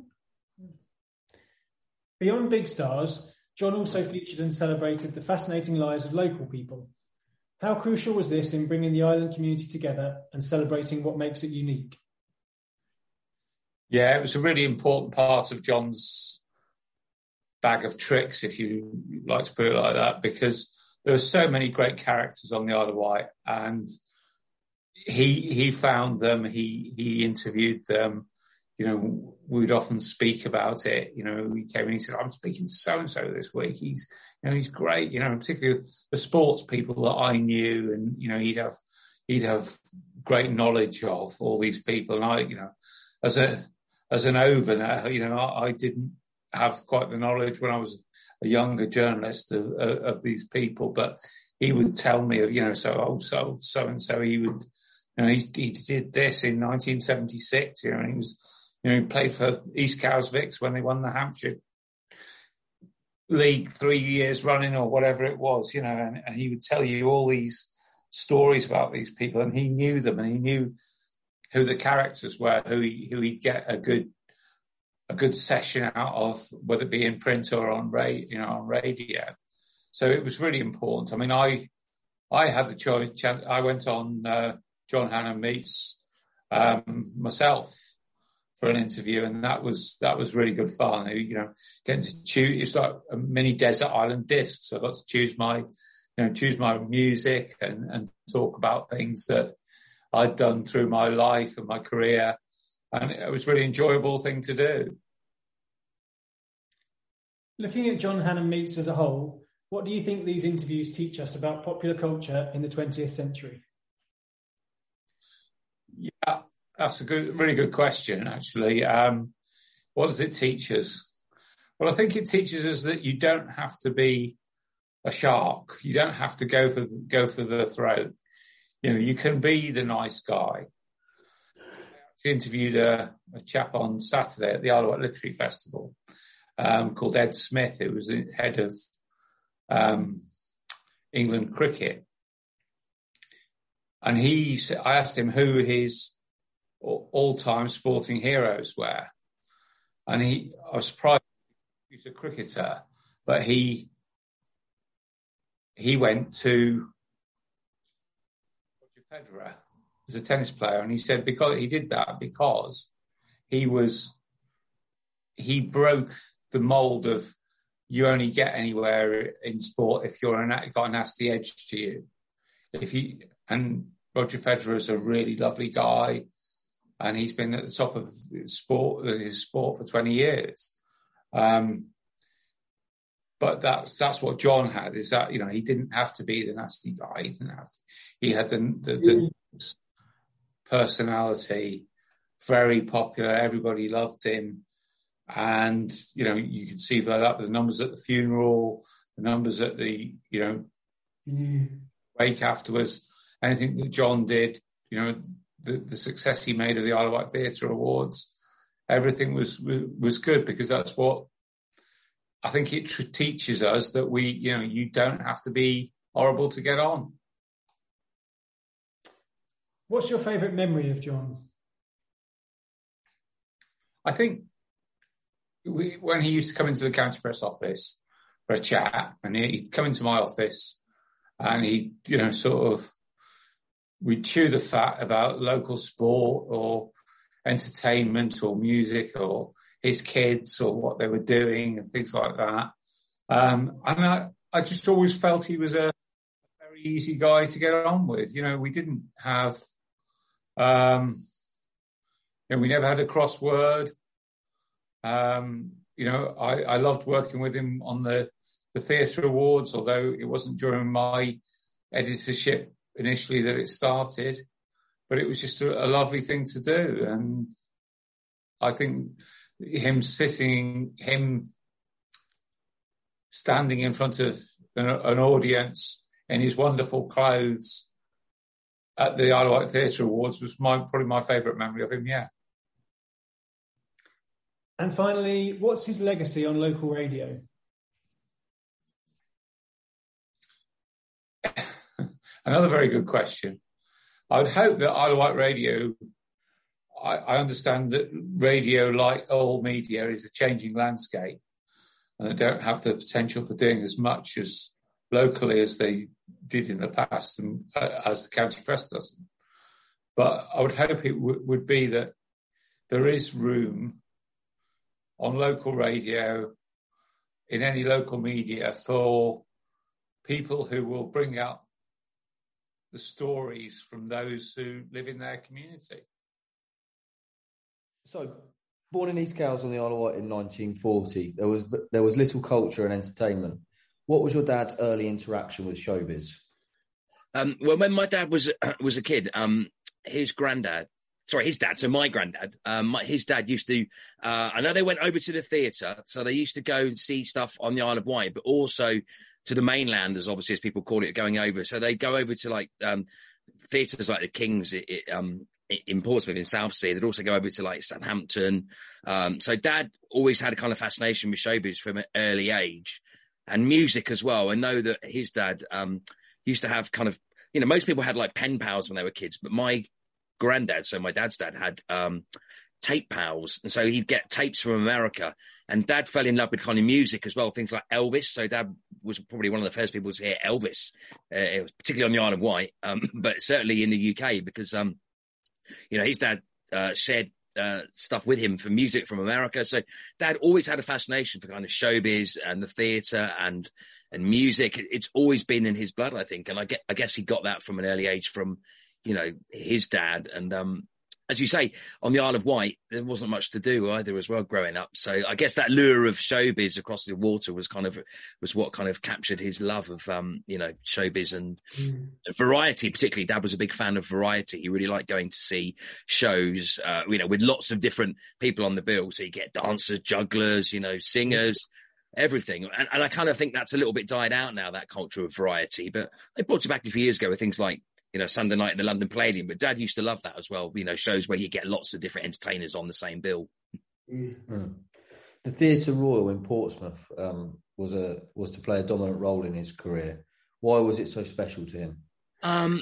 Beyond big stars, John also featured and celebrated the fascinating lives of local people. How crucial was this in bringing the island community together and celebrating what makes it unique? Yeah, it was a really important part of John's bag of tricks, if you like to put it like that, because there were so many great characters on the Isle of Wight, and he he found them, he he interviewed them. You know, we'd often speak about it. You know, he came and he said, I'm speaking to so-and-so this week. He's, you know, he's great. You know, particularly the sports people that I knew, and, you know, he'd have, he'd have great knowledge of all these people. And I, you know, as a, as an overner, you know, I, I didn't have quite the knowledge when I was a younger journalist of, of, of these people, but he would tell me of, you know, so, oh, so, so-and-so, he would, you know, he, he did this in nineteen seventy-six, you know, and he was, you know, he played for East Cowes Vics when they won the Hampshire League three years running or whatever it was, you know, and, and he would tell you all these stories about these people, and he knew them, and he knew who the characters were, who he, who he'd get a good a good session out of, whether it be in print or on radio, you know, on radio. So it was really important. I mean, I I had the choice. I went on uh, John Hannam Meets um, myself for an interview, and that was that was really good fun. You know, getting to choose, it's like a mini desert island disc. So I got to choose my, you know, choose my music and, and talk about things that I'd done through my life and my career, and it was a really enjoyable thing to do. Looking at John Hannam Meets as a whole, what do you think these interviews teach us about popular culture in the twentieth century? Yeah. That's a good, really good question, actually. Um, what does it teach us? Well, I think it teaches us that you don't have to be a shark. You don't have to go for go for the throat. You know, you can be the nice guy. I interviewed a, a chap on Saturday at the Isle of Wight Literary Festival um, called Ed Smith, who was the head of um, England cricket, and he. I asked him who his all-time sporting heroes were, and he, I was surprised he's a cricketer, but he he went to Roger Federer as a tennis player, and he said because he did that because he was he broke the mold of you only get anywhere in sport if you're an, got a nasty edge to you. If you and Roger Federer is a really lovely guy. And he's been at the top of his sport, his sport for twenty years. Um, but that's that's what John had. Is that, you know, he didn't have to be the nasty guy. He didn't have to. He had the the, the personality, very popular. Everybody loved him, and you know, you could see by that the numbers at the funeral, the numbers at the you know Mm. wake afterwards. Anything that John did, you know, the, the success he made of the Isle of Wight Theatre Awards, everything was was good, because that's what I think it tr- teaches us, that we, you know, you don't have to be horrible to get on. What's your favourite memory of John? I think we, when he used to come into the County Press office for a chat, and he'd come into my office and he, you know, sort of, we'd chew the fat about local sport or entertainment or music or his kids or what they were doing and things like that. Um, and I, I just always felt he was a very easy guy to get on with. You know, we didn't have, um, you know, we never had a crossword. Um, you know, I, I loved working with him on the, the Theatre Awards, although it wasn't during my editorship initially that it started, but it was just a, a lovely thing to do. And I think him sitting, him standing in front of an, an audience in his wonderful clothes at the Isle of Wight Theatre Awards was my, probably my favourite memory of him, yeah. And finally, what's his legacy on local radio? Another very good question. I would hope that Isle of Wight Radio, I, I understand that radio, like all media, is a changing landscape, and they don't have the potential for doing as much as locally as they did in the past, and uh, as the County Press doesn't. But I would hope it w- would be that there is room on local radio, in any local media, for people who will bring up the stories from those who live in their community. So, born in East Cowes on the Isle of Wight in nineteen forty, there was there was little culture and entertainment. What was your dad's early interaction with showbiz? Um, well, when my dad was was a kid, um, his granddad, sorry, his dad, so my granddad, um, my, his dad used to, uh, I know they went over to the theatre, so they used to go and see stuff on the Isle of Wight, but also to the mainland, as obviously as people call it, going over. So they go over to like um, theatres like the King's it, it, um, in Portsmouth in Southsea. They'd also go over to like Southampton. Um, so Dad always had a kind of fascination with showbiz from an early age, and music as well. I know that his dad um, used to have kind of, you know, most people had like pen pals when they were kids, but my granddad, so my dad's dad, had um, tape pals. And so he'd get tapes from America. And Dad fell in love with kind of music as well, things like Elvis. So Dad was probably one of the first people to hear Elvis, uh, particularly on the Isle of Wight, um, but certainly in the U K, because, um, you know, his dad uh, shared uh, stuff with him for music from America. So Dad always had a fascination for kind of showbiz and the theatre and and music. It's always been in his blood, I think. And I, get, I guess he got that from an early age from, you know, his dad. And um, as you say, on the Isle of Wight, there wasn't much to do either as well growing up. So I guess that lure of showbiz across the water was kind of, was what kind of captured his love of, um, you know, showbiz and mm. variety, particularly. Dad was a big fan of variety. He really liked going to see shows, uh, you know, with lots of different people on the bill. So you get dancers, jugglers, you know, singers, everything. And, and I kind of think that's a little bit died out now, that culture of variety. But they brought it back a few years ago with things like, you know, Sunday night at the London Palladium. But Dad used to love that as well, you know, shows where you get lots of different entertainers on the same bill. Mm. The Theatre Royal in Portsmouth um, was a was to play a dominant role in his career. Why was it so special to him? Um,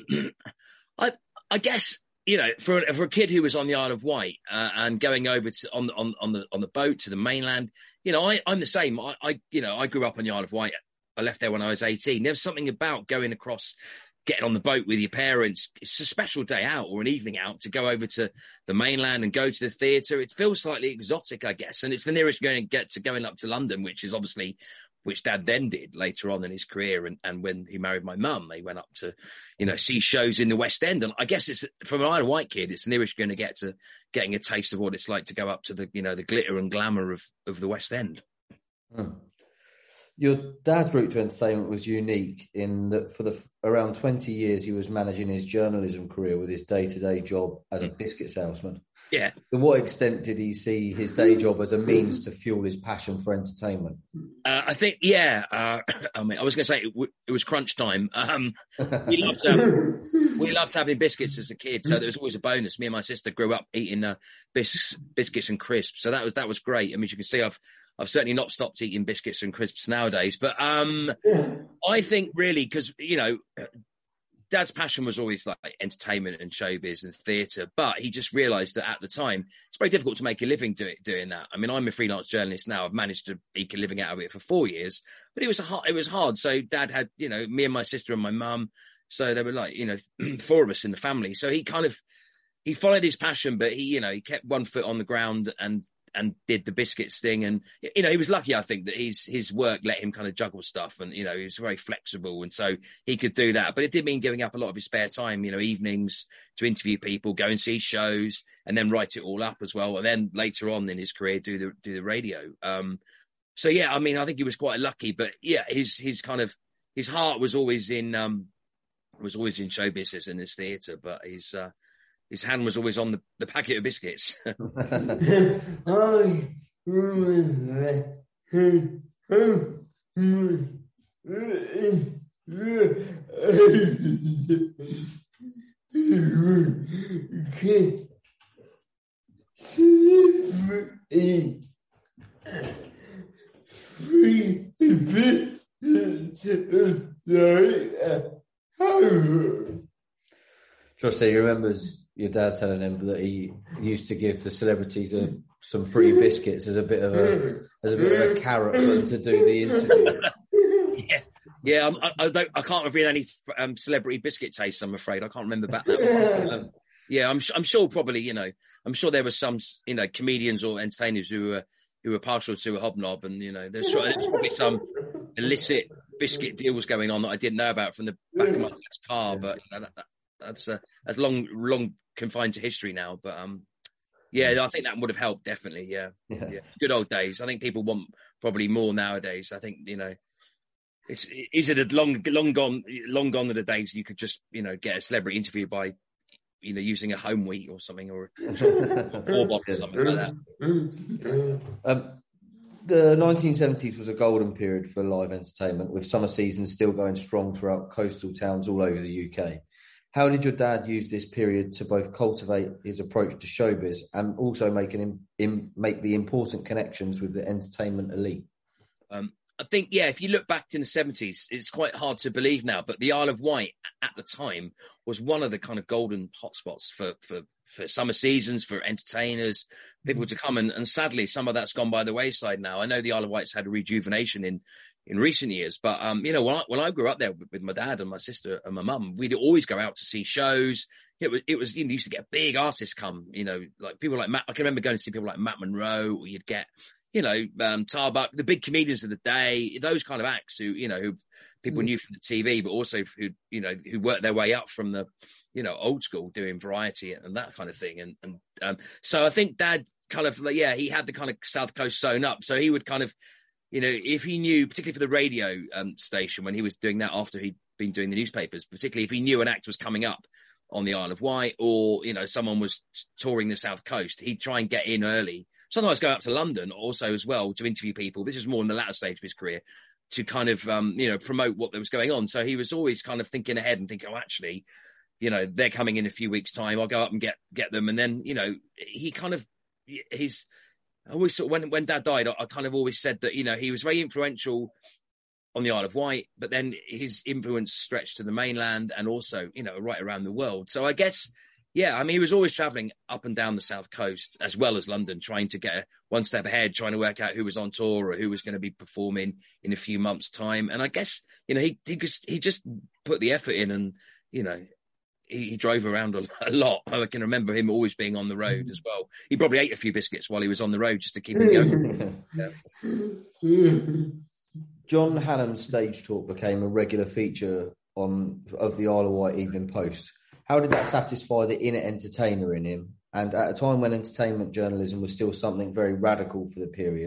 I I guess, you know, for for a kid who was on the Isle of Wight uh, and going over to on on on the on the boat to the mainland, you know, I I'm the same. I, I you know I grew up on the Isle of Wight. I left there when I was eighteen. There was something about going across, getting on the boat with your parents. It's a special day out or an evening out to go over to the mainland and go to the theatre. It feels slightly exotic, I guess. And it's the nearest you're going to get to going up to London, which is obviously, which Dad then did later on in his career. And, and when he married my mum, they went up to, you know, see shows in the West End. And I guess it's, from an Isle of Wight kid, it's the nearest you're going to get to getting a taste of what it's like to go up to the, you know, the glitter and glamour of, of the West End. Hmm. Your dad's route to entertainment was unique in that for the around twenty years he was managing his journalism career with his day-to-day job as a biscuit salesman. Yeah. To what extent did he see his day job as a means to fuel his passion for entertainment? Uh, I think, yeah. Uh, I mean, I was going to say it, w- it was crunch time. Um, we loved um, we loved having biscuits as a kid, so there was always a bonus. Me and my sister grew up eating uh, bis- biscuits and crisps, so that was that was great. I mean, as you can see, I've I've certainly not stopped eating biscuits and crisps nowadays. But um, I think really because you know. Dad's passion was always like entertainment and showbiz and theatre, but he just realised that at the time it's very difficult to make a living do it, doing that. I mean, I'm a freelance journalist now. I've managed to eke a living out of it for four years, but it was a hard, it was hard. So Dad had, you know, me and my sister and my mum. So there were like, you know, four of us in the family. So he kind of he followed his passion, but he, you know, he kept one foot on the ground and. and did the biscuits thing. And, you know, he was lucky, I think, that his his work let him kind of juggle stuff. And, you know, he was very flexible. And so he could do that. But it did mean giving up a lot of his spare time, you know, evenings to interview people, go and see shows, and then write it all up as well. And then later on in his career, do the do the radio. Um, so, yeah, I mean, I think he was quite lucky. But, yeah, his his kind of, his heart was always in, um, was always in show business and his theatre. But his, uh, his hand was always on the, the packet of biscuits. Josh, he remembers your dad telling him that he used to give the celebrities a, some free biscuits as a bit of a as a bit of a carrot for them to do the interview. Yeah, yeah. I, I don't. I can't reveal any um, celebrity biscuit tastes. I'm afraid I can't remember back that one. Um, yeah, I'm. I'm sure. Probably, you know, I'm sure there were some, you know, comedians or entertainers who were who were partial to a hobnob, and you know, there's, there's probably some illicit biscuit deals going on that I didn't know about from the back of my dad's car. But you know, that, that, that's uh, that's long, long confined to history now. But um, yeah, I think that would have helped definitely. Yeah. Yeah. yeah, good old days. I think people want probably more nowadays. I think you know. It's, is it a long, long gone, long gone are the days you could just, you know, get a celebrity interview by, you know, using a home wheat or something or or box or something like that. Um, the nineteen seventies was a golden period for live entertainment, with summer seasons still going strong throughout coastal towns all over the U K. How did your dad use this period to both cultivate his approach to showbiz and also make an in, make the important connections with the entertainment elite? Um, I think, yeah, if you look back in the seventies, it's quite hard to believe now, but the Isle of Wight at the time was one of the kind of golden hotspots for, for, for summer seasons, for entertainers, people to come. And, and sadly, some of that's gone by the wayside now. I know the Isle of Wight's had a rejuvenation in, in recent years, but, um, you know, when I, when I grew up there with, with my dad and my sister and my mum, we'd always go out to see shows. It was, it was, you know, used to get big artists come, you know, like people like Matt. I can remember going to see people like Matt Monro, or you'd get, you know, um, Tarbuck, the big comedians of the day, those kind of acts who, you know, who people knew from the T V, but also who, you know, who worked their way up from the, you know, old school doing variety and that kind of thing. And, and um, so I think Dad kind of, like, yeah, he had the kind of South Coast sewn up. So he would kind of, you know, if he knew, particularly for the radio um, station, when he was doing that after he'd been doing the newspapers, particularly if he knew an act was coming up on the Isle of Wight or, you know, someone was touring the South Coast, he'd try and get in early. Sometimes go up to London also as well to interview people. This is more in the latter stage of his career to kind of, um, you know, promote what there was going on. So he was always kind of thinking ahead and thinking, oh, actually, you know, they're coming in a few weeks' time. I'll go up and get get them. And then, you know, he kind of, he's I always sort of, when, when Dad died, I, I kind of always said that, you know, he was very influential on the Isle of Wight, but then his influence stretched to the mainland and also, you know, right around the world. So I guess, yeah, I mean, he was always traveling up and down the South Coast as well as London, trying to get one step ahead, trying to work out who was on tour or who was going to be performing in a few months' time. And I guess, you know, he he just, he just put the effort in and, you know, he, he drove around a, a lot. I can remember him always being on the road as well. He probably ate a few biscuits while he was on the road just to keep him going. Yeah. John Hannam's stage talk became a regular feature on of the Isle of Wight Evening Post. How did that satisfy the inner entertainer in him? And at a time when entertainment journalism was still something very radical for the period,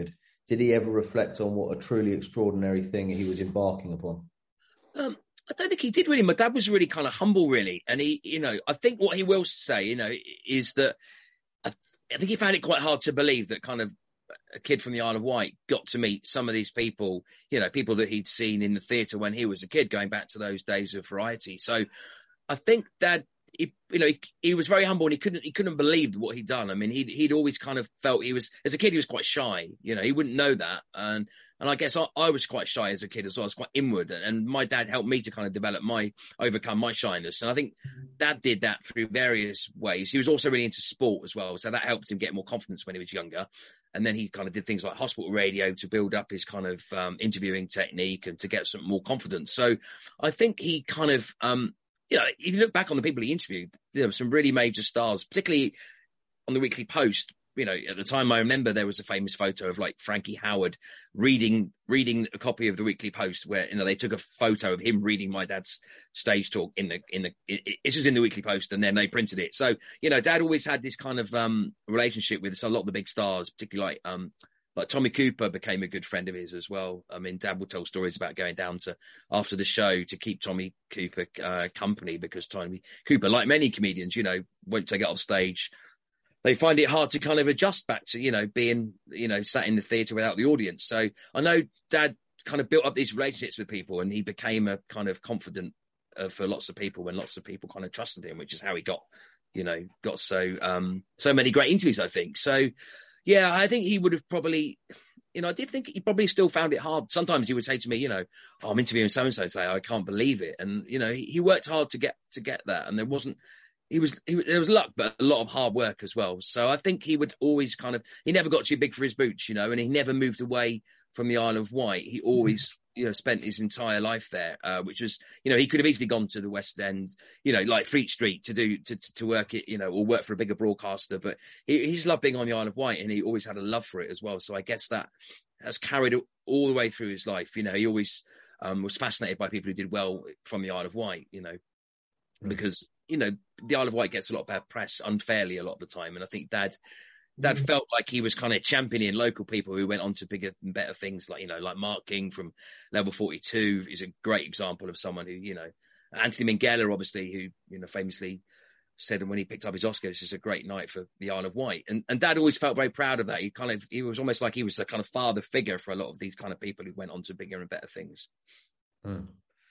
did he ever reflect on what a truly extraordinary thing he was embarking upon? Um, I don't think he did really. My dad was really kind of humble, really. And he, you know, I think what he will say, you know, is that I, I think he found it quite hard to believe that kind of a kid from the Isle of Wight got to meet some of these people, you know, people that he'd seen in the theatre when he was a kid, going back to those days of Variety. So I think Dad, he, you know, he, he was very humble and he couldn't, he couldn't believe what he'd done. I mean, he'd, he'd always kind of felt he was, as a kid, he was quite shy, you know, he wouldn't know that. And, and I guess I, I was quite shy as a kid as well. I was quite inward, and my dad helped me to kind of develop my, overcome my shyness. And I think Dad did that through various ways. He was also really into sport as well. So that helped him get more confidence when he was younger. And then he kind of did things like hospital radio to build up his kind of um, interviewing technique and to get some more confidence. So I think he kind of, um, you know, if you look back on the people he interviewed, there were some really major stars, particularly on the Weekly Post. You know, at the time, I remember there was a famous photo of like Frankie Howard reading reading a copy of the Weekly Post, where, you know, they took a photo of him reading my dad's stage talk in the in the it, it was in the Weekly Post, and then they printed it. So, you know, Dad always had this kind of um, relationship with a lot of the big stars, particularly like um, like Tommy Cooper became a good friend of his as well. I mean, Dad will tell stories about going down to after the show to keep Tommy Cooper uh, company, because Tommy Cooper, like many comedians, you know, once they get off stage, they find it hard to kind of adjust back to, you know, being, you know, sat in the theatre without the audience. So I know Dad kind of built up these relationships with people, and he became a kind of confidant uh, for lots of people, when lots of people kind of trusted him, which is how he got, you know, got so, um, so many great interviews, I think. So, yeah, I think he would have probably, you know, I did think he probably still found it hard. Sometimes he would say to me, you know, oh, I'm interviewing so-and-so, say, I can't believe it. And, you know, he, he worked hard to get, to get that. And there wasn't, He was, he, there was luck, but a lot of hard work as well. So I think he would always kind of, he never got too big for his boots, you know, and he never moved away from the Isle of Wight. He always, you know, spent his entire life there, uh, which was, you know, he could have easily gone to the West End, you know, like Fleet Street to do, to, to work it, you know, or work for a bigger broadcaster. But he, he's loved being on the Isle of Wight, and he always had a love for it as well. So I guess that has carried it all the way through his life. You know, he always um, was fascinated by people who did well from the Isle of Wight, you know, right. because, you know, the Isle of Wight gets a lot of bad press unfairly a lot of the time. And I think Dad, Dad mm-hmm. felt like he was kind of championing local people who went on to bigger and better things, like, you know, like Mark King from Level forty-two is a great example of someone who, you know, Anthony Minghella, obviously, who, you know, famously said when he picked up his Oscar, this is a great night for the Isle of Wight. And, and Dad always felt very proud of that. He kind of, he was almost like he was a kind of father figure for a lot of these kind of people who went on to bigger and better things. Mm.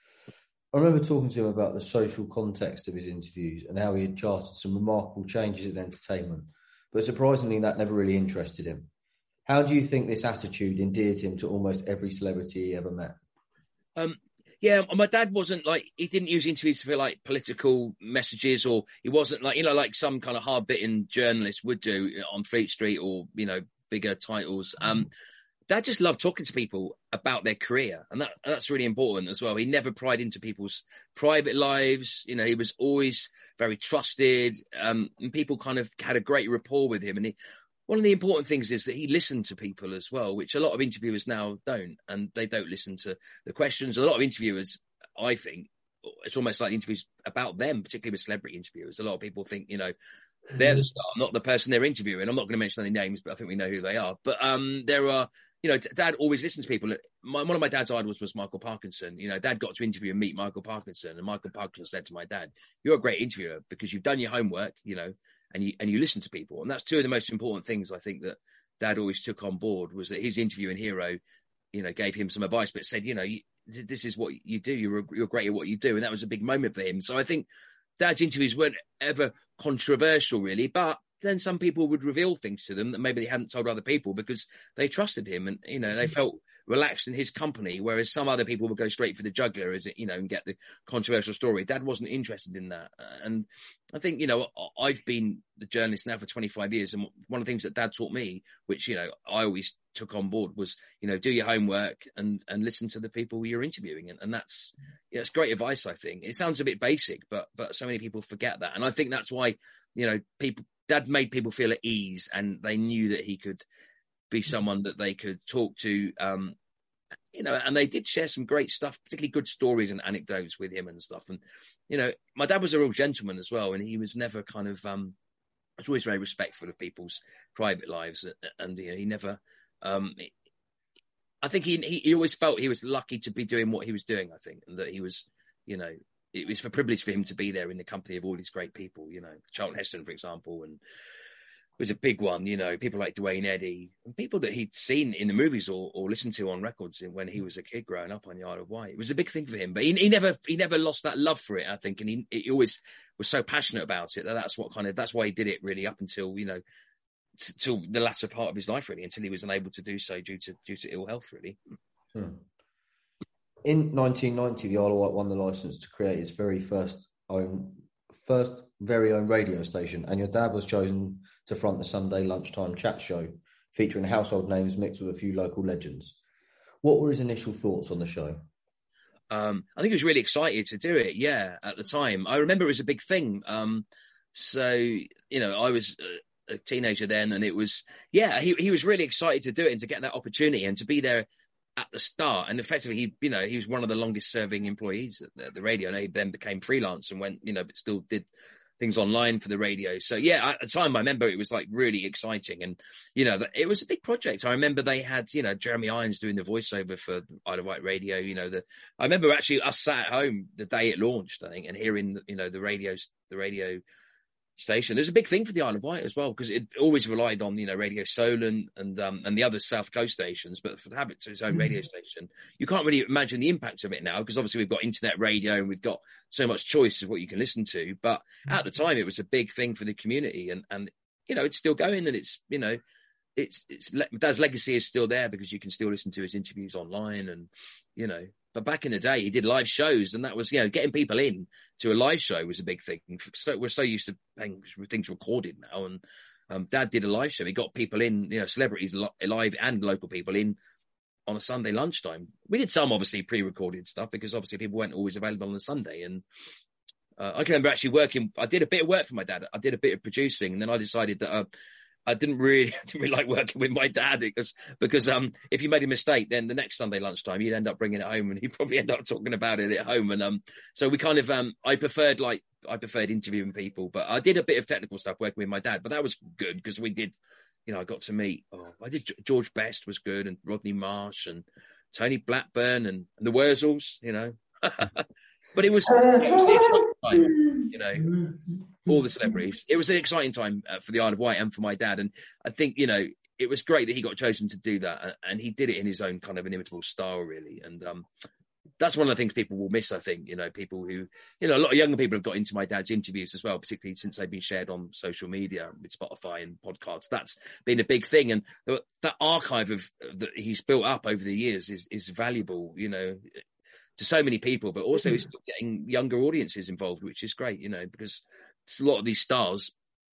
I remember talking to him about the social context of his interviews and how he had charted some remarkable changes in entertainment, but surprisingly that never really interested him. How do you think this attitude endeared him to almost every celebrity he ever met? Um, yeah, my dad wasn't like, he didn't use interviews for like political messages, or he wasn't like, you know, like some kind of hard-bitten journalist would do on Fleet Street, or, you know, bigger titles. Um, Dad just loved talking to people about their career, and that that's really important as well. He never pried into people's private lives. You know, he was always very trusted, um, and people kind of had a great rapport with him. And he, one of the important things is that he listened to people as well, which a lot of interviewers now don't, and they don't listen to the questions. A lot of interviewers, I think, it's almost like interviews about them, particularly with celebrity interviewers. A lot of people think, you know, they're the star, not the person they're interviewing. I'm not going to mention any names, but I think we know who they are. But um, there are, you know, Dad always listens to people. My, one of my dad's idols was Michael Parkinson. You know, Dad got to interview and meet Michael Parkinson, and Michael Parkinson said to my dad, "You're a great interviewer because you've done your homework, you know, and you and you listen to people." And that's two of the most important things I think that Dad always took on board, was that his interviewing hero, you know, gave him some advice, but said, you know, you, this is what you do. You're you're great at what you do, and that was a big moment for him. So I think Dad's interviews weren't ever controversial, really, but then some people would reveal things to them that maybe they hadn't told other people because they trusted him, and, you know, they felt relaxed in his company, whereas some other people would go straight for the jugular, as it, you know, and get the controversial story. Dad wasn't interested in that. And I think, you know, I've been the journalist now for twenty-five years, and one of the things that Dad taught me, which, you know, I always took on board, was, you know, do your homework and and listen to the people you're interviewing. And, and that's, you know, it's great advice, I think. It sounds a bit basic, but but so many people forget that. And I think that's why, you know, people, Dad made people feel at ease, and they knew that he could be someone that they could talk to, um, you know, and they did share some great stuff, particularly good stories and anecdotes with him and stuff. And, you know, my dad was a real gentleman as well, and he was never kind of, um, was always very respectful of people's private lives. And, you know, he never, um, I think he, he he always felt he was lucky to be doing what he was doing. I think, and that he was, you know, it was a privilege for him to be there in the company of all these great people. You know, Charlton Heston, for example, and was a big one. You know, people like Dwayne Eddy, and people that he'd seen in the movies or, or listened to on records when he was a kid growing up on the Isle of Wight. It was a big thing for him, but he, he never he never lost that love for it. I think, and he, he always was so passionate about it that that's what kind of that's why he did it really up until you know. Till the latter part of his life, really, until he was unable to do so due to due to ill health, really. Hmm. In nineteen ninety, the Isle of Wight won the licence to create its very first own, first very own radio station, and your dad was chosen to front the Sunday lunchtime chat show, featuring household names mixed with a few local legends. What were his initial thoughts on the show? Um, I think he was really excited to do it. Yeah, at the time, I remember it was a big thing. Um, so you know, I was. Uh, a teenager then, and it was yeah he he was really excited to do it and to get that opportunity and to be there at the start. And effectively he you know he was one of the longest serving employees at the, the radio, and he then became freelance and went you know but still did things online for the radio. So yeah, at the time I remember it was like really exciting, and you know it was a big project. I remember they had you know Jeremy Irons doing the voiceover for Isle of Wight Radio. You know the I remember actually us sat at home the day it launched, I think, and hearing you know the radio the radio station. There's a big thing for the Isle of Wight as well, because it always relied on you know Radio Solent and um, and the other South Coast stations, but for to have it to its own radio station, you can't really imagine the impact of it now, because obviously we've got internet radio and we've got so much choice of what you can listen to. But at the time, it was a big thing for the community, and and you know it's still going, and it's you know it's it's Dad's legacy is still there because you can still listen to his interviews online, and you know. But back in the day, he did live shows, and that was, you know, getting people in to a live show was a big thing. So we're so used to having things recorded now, and um, Dad did a live show. He got people in, you know, celebrities live and local people in on a Sunday lunchtime. We did some obviously pre-recorded stuff because obviously people weren't always available on a Sunday. And uh, I can remember actually working. I did a bit of work for my dad. I did a bit of producing, and then I decided that. Uh, I didn't really, didn't really like working with my dad because, because um, if you made a mistake, then the next Sunday lunchtime, you'd end up bringing it home, and he'd probably end up talking about it at home. And um, so we kind of, um, I preferred like, I preferred interviewing people, but I did a bit of technical stuff working with my dad, but that was good because we did, you know, I got to meet, oh, I did, George Best was good, and Rodney Marsh and Tony Blackburn and, and the Wurzels, you know, but it was, it was time, you know. All the celebrities. It was an exciting time uh, for the Isle of Wight and for my dad. And I think, you know, it was great that he got chosen to do that. And, and he did it in his own kind of inimitable style, really. And um, that's one of the things people will miss, I think, you know, people who, you know, a lot of younger people have got into my dad's interviews as well, particularly since they've been shared on social media with Spotify and podcasts. That's been a big thing. And that archive of that he's built up over the years is, is valuable, you know, to so many people, but also he's still getting younger audiences involved, which is great, you know, because a lot of these stars,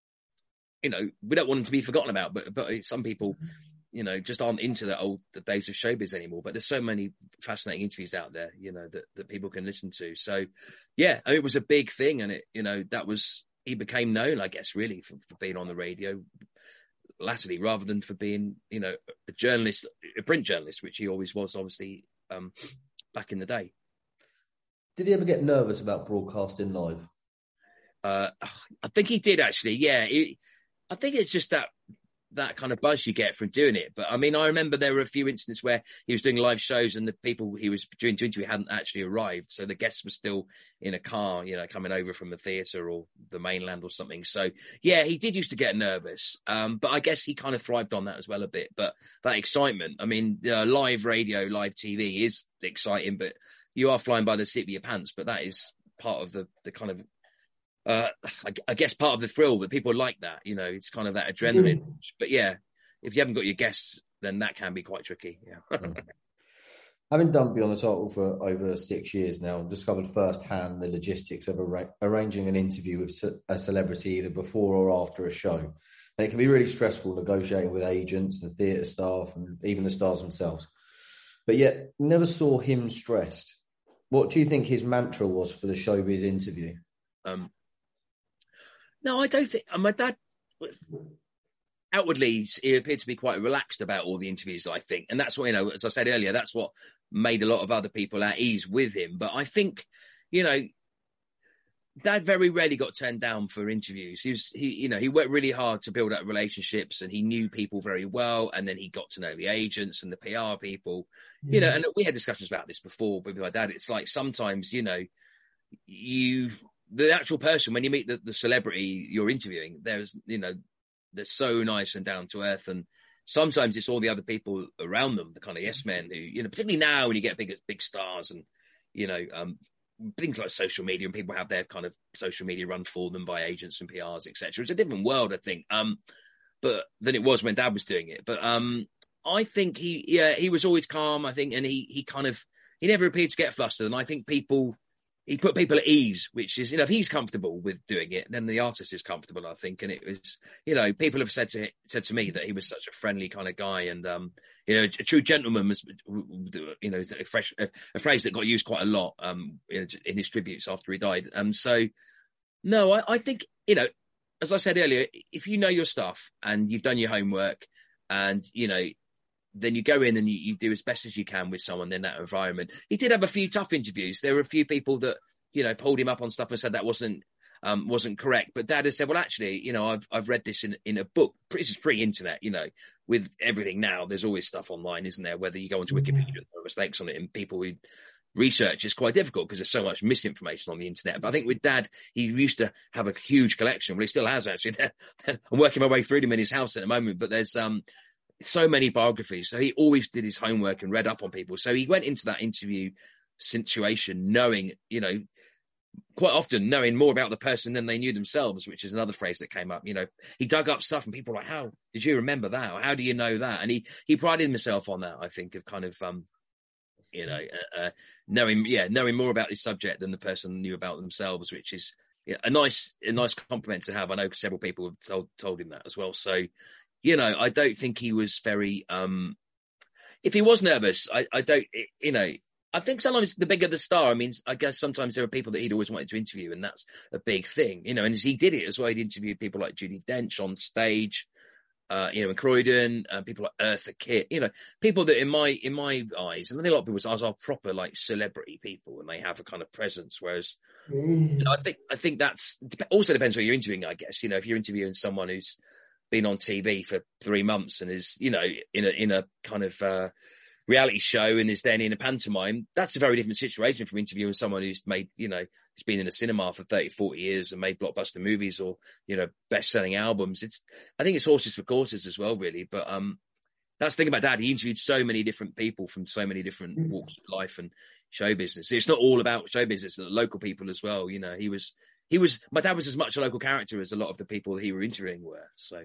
you know, we don't want them to be forgotten about, but but some people, you know, just aren't into the old the days of showbiz anymore. But there's so many fascinating interviews out there, you know, that, that people can listen to. So, yeah, it was a big thing, and it, you know, that was he became known, I guess, really for, for being on the radio latterly, rather than for being, you know, a journalist, a print journalist, which he always was, obviously, um, back in the day. Did he ever get nervous about broadcasting live? Uh, I think he did, actually. Yeah, he, I think it's just that that kind of buzz you get from doing it. But I mean, I remember there were a few instances where he was doing live shows and the people he was doing to interview hadn't actually arrived, so the guests were still in a car, you know, coming over from the theatre or the mainland or something. So yeah, he did used to get nervous, um, but I guess he kind of thrived on that as well a bit. But that excitement, I mean, uh, live radio, live T V is exciting, but you are flying by the seat of your pants. But that is part of the the kind of Uh, I, I guess part of the thrill, but people like that, you know, it's kind of that adrenaline. Mm. But yeah, if you haven't got your guests, then that can be quite tricky. Yeah. Having done Beyond the Title for over six years now, discovered firsthand the logistics of arra- arranging an interview with a celebrity either before or after a show. And it can be really stressful negotiating with agents and theatre staff and even the stars themselves. But yet, never saw him stressed. What do you think his mantra was for the showbiz interview? Um, No, I don't think my dad outwardly he appeared to be quite relaxed about all the interviews, I think. And that's what, you know, as I said earlier, that's what made a lot of other people at ease with him. But I think, you know, Dad very rarely got turned down for interviews. He was, he, you know, he worked really hard to build up relationships, and he knew people very well. And then he got to know the agents and the P R people, mm. you know. And we had discussions about this before with my dad. It's like sometimes, you know, you the actual person when you meet the, the celebrity you're interviewing, there's, you know, they're so nice and down to earth, and sometimes it's all the other people around them, the kind of yes men who, you know, particularly now when you get big big stars and, you know, um. things like social media, and people have their kind of social media run for them by agents and P Rs, et cetera. It's a different world, I think, um, but than it was when Dad was doing it. But um, I think he, yeah, he was always calm, I think, and he he kind of he never appeared to get flustered. And I think people he put people at ease, which is, you know, if he's comfortable with doing it, then the artist is comfortable, I think. And it was, you know, people have said to said to me that he was such a friendly kind of guy, and um, you know, a true gentleman was, you know, a, fresh, a, a phrase that got used quite a lot um, in, in his tributes after he died. Um, so, no, I, I think, you know, as I said earlier, if you know your stuff and you've done your homework, and you know, then you go in and you, you do as best as you can with someone in that environment. He did have a few tough interviews. There were a few people that, you know, pulled him up on stuff and said that wasn't um, wasn't correct. But Dad has said, well, actually, you know, I've I've read this in in a book. This is pre-internet, you know, with everything now. There's always stuff online, isn't there? Whether you go onto Wikipedia, there are mistakes on it, and people who research is quite difficult because there's so much misinformation on the internet. But I think with Dad, he used to have a huge collection. Well, he still has, actually. I'm working my way through them in his house at the moment, but there's um. so many biographies. So he always did his homework and read up on people. So he went into that interview situation knowing, you know, quite often knowing more about the person than they knew themselves, which is another phrase that came up. You know, he dug up stuff and people were like, how did you remember that? Or how do you know that? And he, he prided himself on that, I think, of kind of, um, you know, uh, uh, knowing, yeah, knowing more about this subject than the person knew about themselves, which is yeah, a nice, a nice compliment to have. I know several people have told, told him that as well. So, you know, I don't think he was very, um, if he was nervous, I, I don't, you know, I think sometimes the bigger the star, I mean, I guess sometimes there are people that he'd always wanted to interview, and that's a big thing, you know, and as he did it as well, he'd interviewed people like Judi Dench on stage, uh, you know, in Croydon, uh, people like Eartha Kitt, you know, people that in my, in my eyes, and I think a lot of people's eyes are proper like celebrity people, and they have a kind of presence, whereas mm. you know, I think, I think that's also depends who you're interviewing, I guess, you know, if you're interviewing someone who's been on T V for three months and is, you know, in a in a kind of uh, reality show and is then in a pantomime, that's a very different situation from interviewing someone who's made, you know, who's been in the cinema for thirty, forty years and made blockbuster movies or, you know, best-selling albums. It's, I think it's horses for courses as well, really. But um, that's the thing about Dad. He interviewed so many different people from so many different mm. walks of life and show business. It's not all about show business, the local people as well. You know, he was... He was, my dad was as much a local character as a lot of the people that he were interviewing were. So,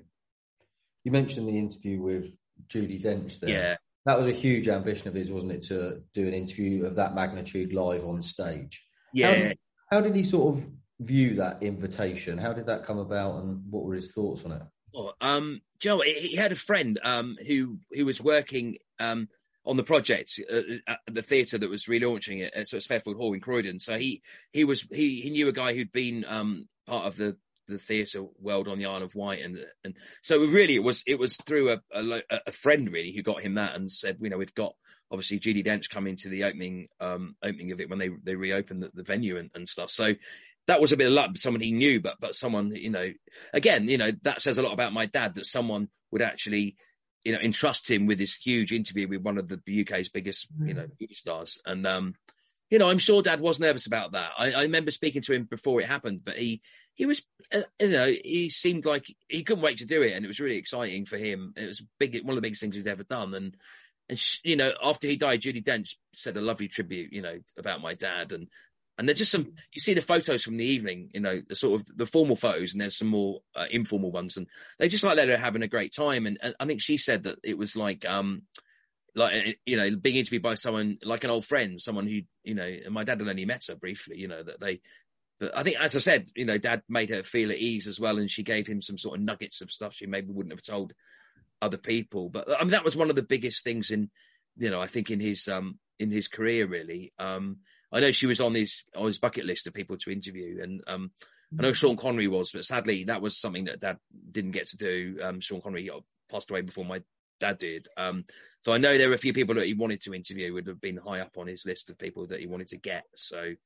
you mentioned the interview with Judi Dench there. Yeah, that was a huge ambition of his, wasn't it, to do an interview of that magnitude live on stage? Yeah. How did, how did he sort of view that invitation? How did that come about, and what were his thoughts on it? Well, um, Joe, he had a friend um, who who was working. Um, on the project uh, at the theatre that was relaunching it. So it's Fairfield Hall in Croydon. So he, he was, he, he knew a guy who'd been um, part of the, the theatre world on the Isle of Wight. And, and so really it was, it was through a, a, a friend really who got him that and said, you know, we've got obviously Judi Dench coming to the opening, um, opening of it when they, they reopened the, the venue and, and stuff. So that was a bit of luck, someone he knew, but, but someone, you know, again, you know, that says a lot about my dad, that someone would actually, you know, entrust him with this huge interview with one of the U K's biggest, you know, movie stars. And, um, you know, I'm sure Dad was nervous about that. I, I remember speaking to him before it happened, but he, he was, uh, you know, he seemed like he couldn't wait to do it. And it was really exciting for him. It was big, one of the biggest things he's ever done. And, and, sh- you know, after he died, Judi Dench said a lovely tribute, you know, about my dad. And, and there's just some, you see the photos from the evening, you know, the sort of the formal photos, and there's some more uh, informal ones, and they just like they're having a great time. And, and I think she said that it was like, um, like, you know, being interviewed by someone like an old friend, someone who, you know, and my dad had only met her briefly, you know, that they, but I think, as I said, you know, Dad made her feel at ease as well. And she gave him some sort of nuggets of stuff she maybe wouldn't have told other people. But I mean, that was one of the biggest things in, you know, I think in his, um, in his career, really. Um, I know she was on his on his bucket list of people to interview, and um, I know Sean Connery was, but sadly that was something that Dad didn't get to do. Um, Sean Connery passed away before my dad did, um, so I know there were a few people that he wanted to interview would have been high up on his list of people that he wanted to get. So,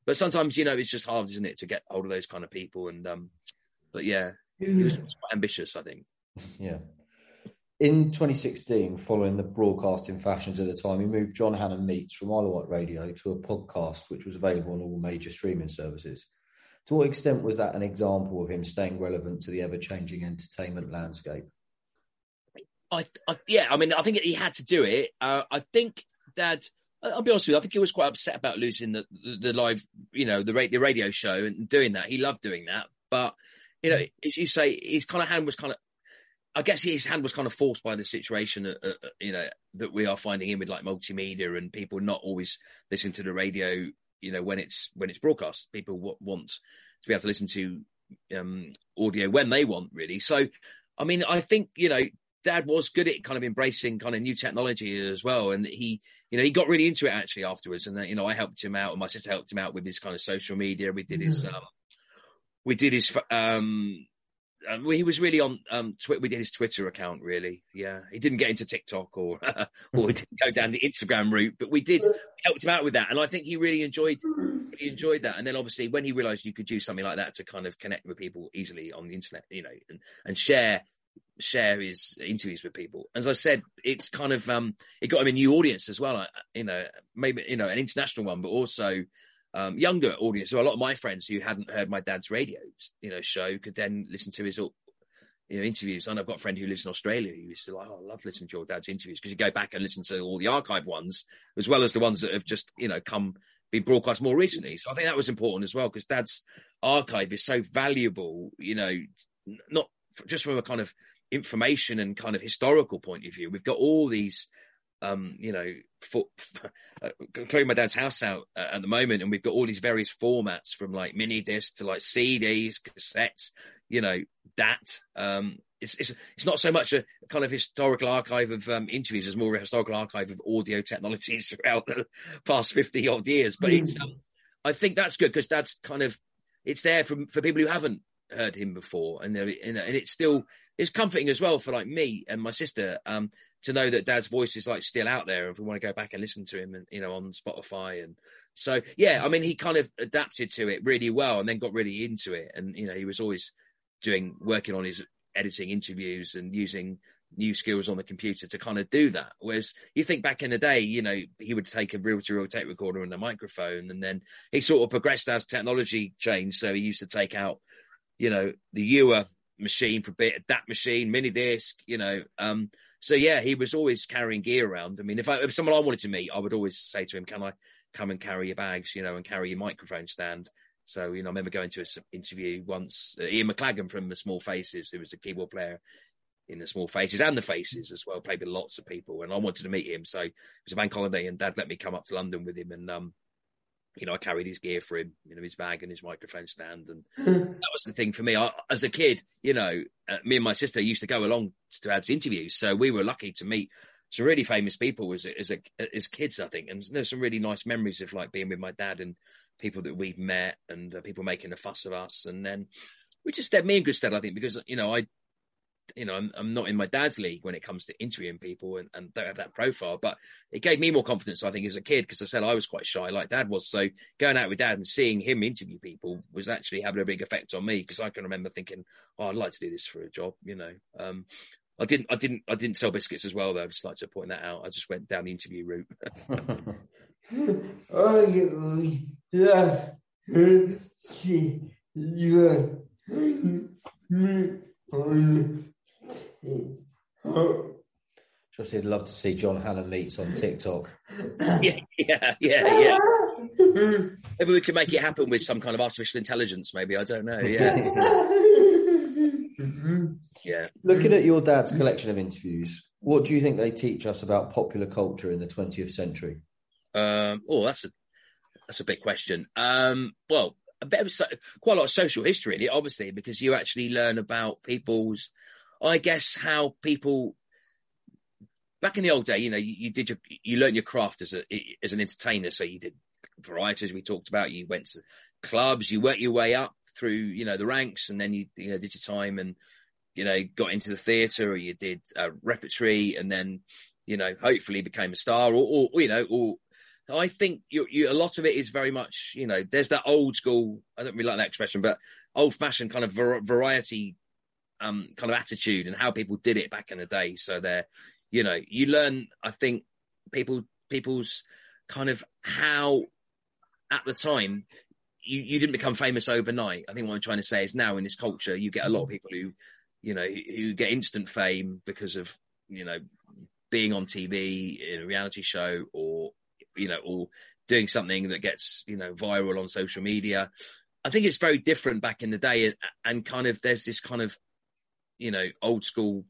but sometimes, you know, it's just hard, isn't it, to get hold of those kind of people. And, um, but yeah, he was quite ambitious, I think. Yeah. In twenty sixteen, following the broadcasting fashions at the time, he moved John Hannam Meets from Isle of Wight Radio to a podcast, which was available on all major streaming services. To what extent was that an example of him staying relevant to the ever-changing entertainment landscape? I, I yeah, I mean, I think he had to do it. Uh, I think that, I'll be honest with you, I think he was quite upset about losing the, the, the live, you know, the, the radio show and doing that. He loved doing that. But, you know, as you say, his kind of hand was kind of, I guess his hand was kind of forced by the situation, uh, uh, you know, that we are finding in with like multimedia and people not always listening to the radio, you know, when it's when it's broadcast. People w- want to be able to listen to um, audio when they want, really. So, I mean, I think, you know, Dad was good at kind of embracing kind of new technology as well. And he, you know, he got really into it actually afterwards. And, you know, I helped him out and my sister helped him out with his kind of social media. We did his, um, we did his, um, Uh, he was really on um twi- we did his Twitter account, really. Yeah, he didn't get into TikTok or or he didn't go down the Instagram route, but we did help him out with that, and I think he really enjoyed he enjoyed that. And then obviously when he realised you could use something like that to kind of connect with people easily on the internet, you know, and, and share share his interviews with people. As I said, it's kind of um it got him a new audience as well. You know, maybe you know an international one, but also. Um, younger audience. So a lot of my friends who hadn't heard my dad's radio, you know, show could then listen to his, you know, interviews. And I've got a friend who lives in Australia who used to like, oh, I love listening to your dad's interviews because you go back and listen to all the archive ones as well as the ones that have just, you know, come been broadcast more recently. So I think that was important as well because Dad's archive is so valuable, you know, not just from a kind of information and kind of historical point of view. We've got all these. Um, you know, for, for, uh, clearing my dad's house out uh, at the moment, and we've got all these various formats from like mini discs to like C Ds, cassettes, you know, that. Um, it's, it's it's not so much a kind of historical archive of um, interviews as more a historical archive of audio technologies throughout the past fifty odd years. But it's, um, I think that's good because Dad's kind of, it's there for for people who haven't heard him before, and they're, and it's still it's comforting as well for like me and my sister. Um, to know that Dad's voice is like still out there if we want to go back and listen to him and, you know, on Spotify. And so, yeah, I mean, he kind of adapted to it really well and then got really into it. And, you know, he was always doing, working on his editing interviews and using new skills on the computer to kind of do that. Whereas you think back in the day, you know, he would take a reel-to-reel tape recorder and a microphone, and then he sort of progressed as technology changed. So he used to take out, you know, the U A machine for a bit, that machine, mini disc, you know, um, so yeah, he was always carrying gear around. I mean, if I, if someone I wanted to meet, I would always say to him, "Can I come and carry your bags, you know, and carry your microphone stand?" So you know, I remember going to an interview once. Uh, Ian McLagan from the Small Faces, who was a keyboard player in the Small Faces and the Faces as well, played with lots of people, and I wanted to meet him. So it was a bank holiday, and Dad let me come up to London with him, and um, you know, I carried his gear for him, you know, his bag and his microphone stand. And that was the thing for me. I, as a kid, you know, uh, me and my sister used to go along to Dad's interviews. So we were lucky to meet some really famous people as, as, a, as kids, I think. And there's some really nice memories of like being with my dad and people that we've met and uh, people making a fuss of us. And then we just stepped me in good stead, I think, because, you know, I, you know, I'm, I'm not in my dad's league when it comes to interviewing people and, and don't have that profile, but it gave me more confidence, I think, as a kid, because I said I was quite shy like Dad was. So going out with Dad and seeing him interview people was actually having a big effect on me, because I can remember thinking, oh, I'd like to do this for a job, you know. Um, I didn't, I didn't, I didn't sell biscuits as well, though. I'd just like to point that out. I just went down the interview route. I love to see you on. Just he'd love to see John Hannam Meets on TikTok. yeah, yeah, yeah, yeah. Maybe we could make it happen with some kind of artificial intelligence. Maybe, I don't know. Yeah, yeah. Looking at your dad's collection of interviews, what do you think they teach us about popular culture in the twentieth century? Um, oh, that's a that's a big question. Um, well, a bit of quite a lot of social history, really, obviously, because you actually learn about people's. I guess how people back in the old day, you know, you, you did your, you learned your craft as a as an entertainer. So you did variety, as we talked about. You went to clubs, you worked your way up through, you know, the ranks, and then you, you know, did your time, and you know, got into the theatre, or you did uh, repertory, and then, you know, hopefully became a star, or, or you know, or I think you, you, a lot of it is very much, you know, there's that old school, I don't really like that expression, but old fashioned kind of var- variety um, kind of attitude and how people did it back in the day. So they're, you know, you learn, I think people, people's kind of how at the time you, you didn't become famous overnight. I think what I'm trying to say is now in this culture, you get a lot of people who, you know, who get instant fame because of, you know, being on T V in a reality show or, you know, or doing something that gets, you know, viral on social media. I think it's very different back in the day, and kind of there's this kind of, you know, old school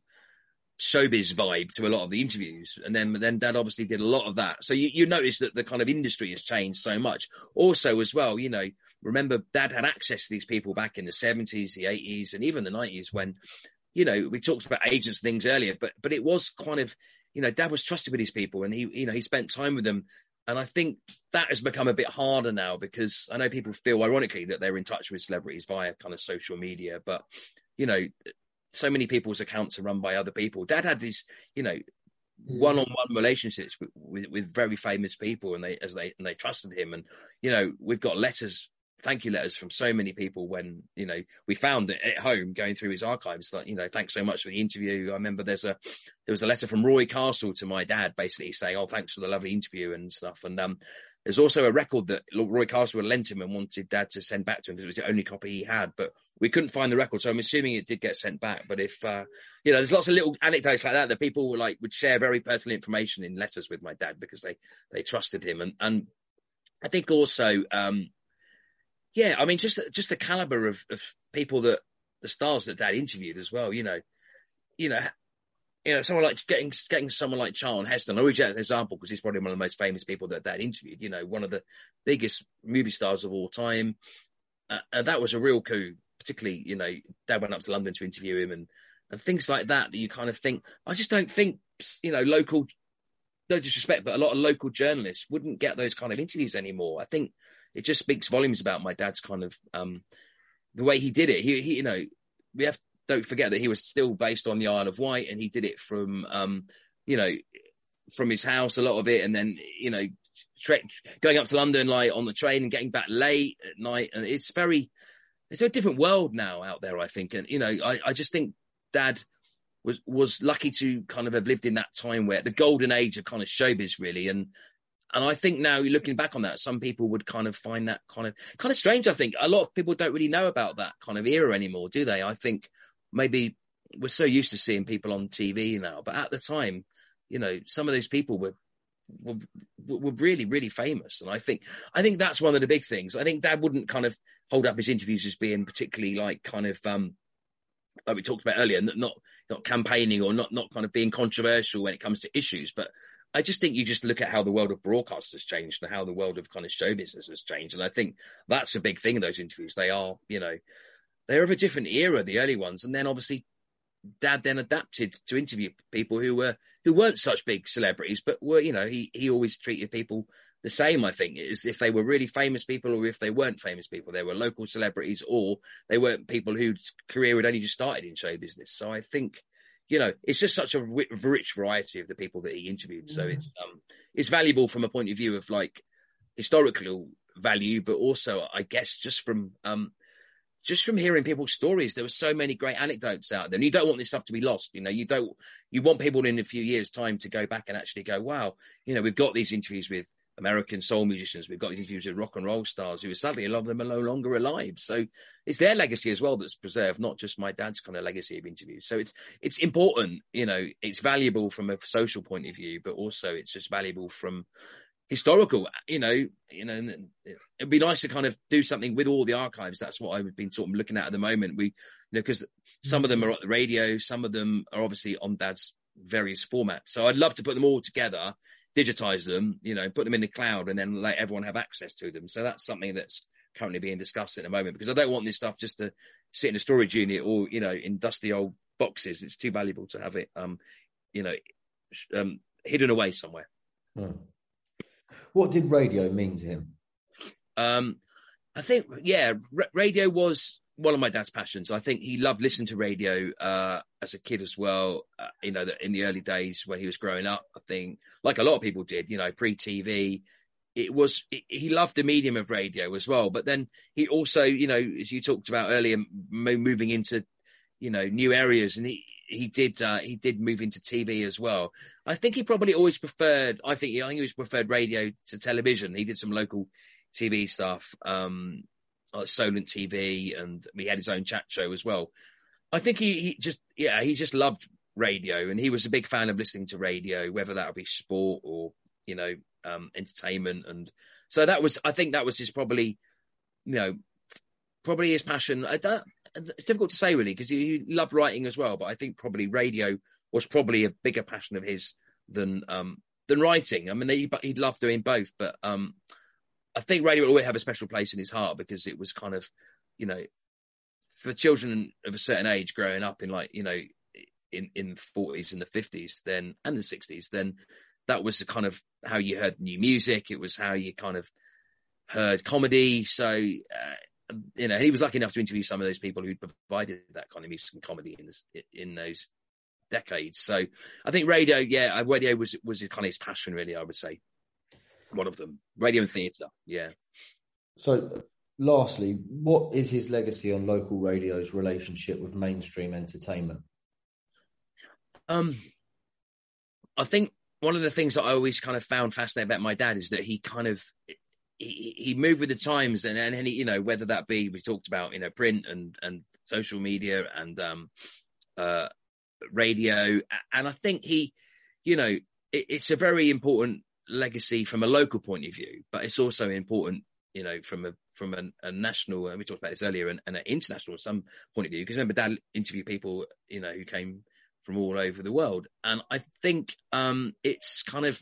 showbiz vibe to a lot of the interviews. And then, then Dad obviously did a lot of that. So you, you notice that the kind of industry has changed so much. Also as well, you know, remember Dad had access to these people back in the seventies, the eighties, and even the nineties when, you know, we talked about agents and things earlier, but, but it was kind of, you know, Dad was trusted with these people and he, you know, he spent time with them. And I think that has become a bit harder now because I know people feel ironically that they're in touch with celebrities via kind of social media, but, you know, so many people's accounts are run by other people. Dad had these, you know, one-on-one relationships with, with, with very famous people, and they as they and they trusted him. And you know, we've got letters, thank you letters from so many people when you know we found it at home going through his archives. Like, you know, thanks so much for the interview. I remember there's a there was a letter from Roy Castle to my dad, basically saying, "Oh, thanks for the lovely interview and stuff." And um, there's also a record that Roy Castle had lent him and wanted Dad to send back to him because it was the only copy he had, but we couldn't find the record, so I'm assuming it did get sent back. But if, uh, you know, there's lots of little anecdotes like that that people like would share very personal information in letters with my dad because they, they trusted him. And, and I think also, um, yeah, I mean, just, just the caliber of, of people that the stars that Dad interviewed as well, you know, you know, you know, someone like getting, getting someone like Charlton Heston, I always use that as an example because he's probably one of the most famous people that Dad interviewed, you know, one of the biggest movie stars of all time. Uh, and that was a real coup. Particularly, you know, Dad went up to London to interview him and, and things like that, that you kind of think, I just don't think, you know, local, no disrespect, but a lot of local journalists wouldn't get those kind of interviews anymore. I think it just speaks volumes about my dad's kind of, um, the way he did it. He, he, you know, we have, don't forget that he was still based on the Isle of Wight and he did it from, um, you know, from his house, a lot of it. And then, you know, tre- going up to London, like on the train and getting back late at night. And it's very, it's a different world now out there, I think. And, you know, I, I just think Dad was, was lucky to kind of have lived in that time where the golden age of kind of showbiz really. And, and I think now looking back on that, some people would kind of find that kind of, kind of strange. I think a lot of people don't really know about that kind of era anymore, do they? I think maybe we're so used to seeing people on T V now, but at the time, you know, some of those people were, were, were really, really famous. And I think, I think that's one of the big things. I think Dad wouldn't kind of hold up his interviews as being particularly like kind of, um, like we talked about earlier, not, not campaigning or not, not kind of being controversial when it comes to issues. But I just think you just look at how the world of broadcast has changed and how the world of kind of show business has changed. And I think that's a big thing in those interviews. They are, you know, they're of a different era, the early ones. And then obviously Dad then adapted to interview people who were, who weren't such big celebrities, but were, you know, he, he always treated people the same, I think, is if they were really famous people or if they weren't famous people. They were local celebrities or they weren't people whose career had only just started in show business. So I think, you know, it's just such a rich variety of the people that he interviewed. So it's um, it's valuable from a point of view of like historical value, but also, I guess, just from um, just from hearing people's stories. There were so many great anecdotes out there. And you don't want this stuff to be lost. You know, you don't, you want people in a few years' time to go back and actually go, wow, you know, we've got these interviews with American soul musicians. We've got these interviews with rock and roll stars who are sadly, a lot of them are no longer alive. So it's their legacy as well that's preserved, not just my dad's kind of legacy of interviews. So it's, it's important, you know, it's valuable from a social point of view, but also it's just valuable from historical, you know, you know, it'd be nice to kind of do something with all the archives. That's what I've been sort of looking at at the moment. We, you know, because some of them are at the radio, some of them are obviously on Dad's various formats. So I'd love to put them all together, digitize them, you know, put them in the cloud and then let everyone have access to them. So that's something that's currently being discussed at the moment because I don't want this stuff just to sit in a storage unit or, you know, in dusty old boxes. It's too valuable to have it, um, you know, um, hidden away somewhere. Hmm. What did radio mean to him? Um, I think, yeah, r- radio was one of my dad's passions. I think he loved listening to radio uh, as a kid as well. Uh, you know, in the early days when he was growing up, I think, like a lot of people did, you know, pre-T V, it was, it, he loved the medium of radio as well. But then he also, you know, as you talked about earlier, moving into, you know, new areas, and he, he did, uh, he did move into T V as well. I think he probably always preferred, I think, I think he always preferred radio to television. He did some local T V stuff, um, like Solent T V, and he had his own chat show as well. I think he, he just, yeah, he just loved radio, and he was a big fan of listening to radio, whether that would be sport or, you know, um, entertainment. And so that was, I think that was his probably, you know, probably his passion. I don't, it's difficult to say really, because he, he loved writing as well, but I think probably radio was probably a bigger passion of his than, um, than writing. I mean, he, he'd love doing both, but, um, I think radio will always have a special place in his heart, because it was kind of, you know, for children of a certain age growing up in, like, you know, in, in the forties and the fifties then, and the sixties, then that was the kind of how you heard new music. It was how you kind of heard comedy. So, uh, you know, he was lucky enough to interview some of those people who provided that kind of music and comedy in this, in those decades. So I think radio, yeah, radio was, was kind of his passion, really, I would say. One of them, radio and theatre. Yeah. So lastly, what is his legacy on local radio's relationship with mainstream entertainment? Um, I think one of the things that I always kind of found fascinating about my dad is that he kind of, he, he moved with the times, and, and he, you know, whether that be, we talked about, you know, print and, and social media and, um, uh, radio. And I think he, you know, it, it's a very important legacy from a local point of view, but it's also important, you know, from a from a, a national, we talked about this earlier, and, and an international some point of view, because remember, Dad interviewed people, you know, who came from all over the world. And I think um it's kind of,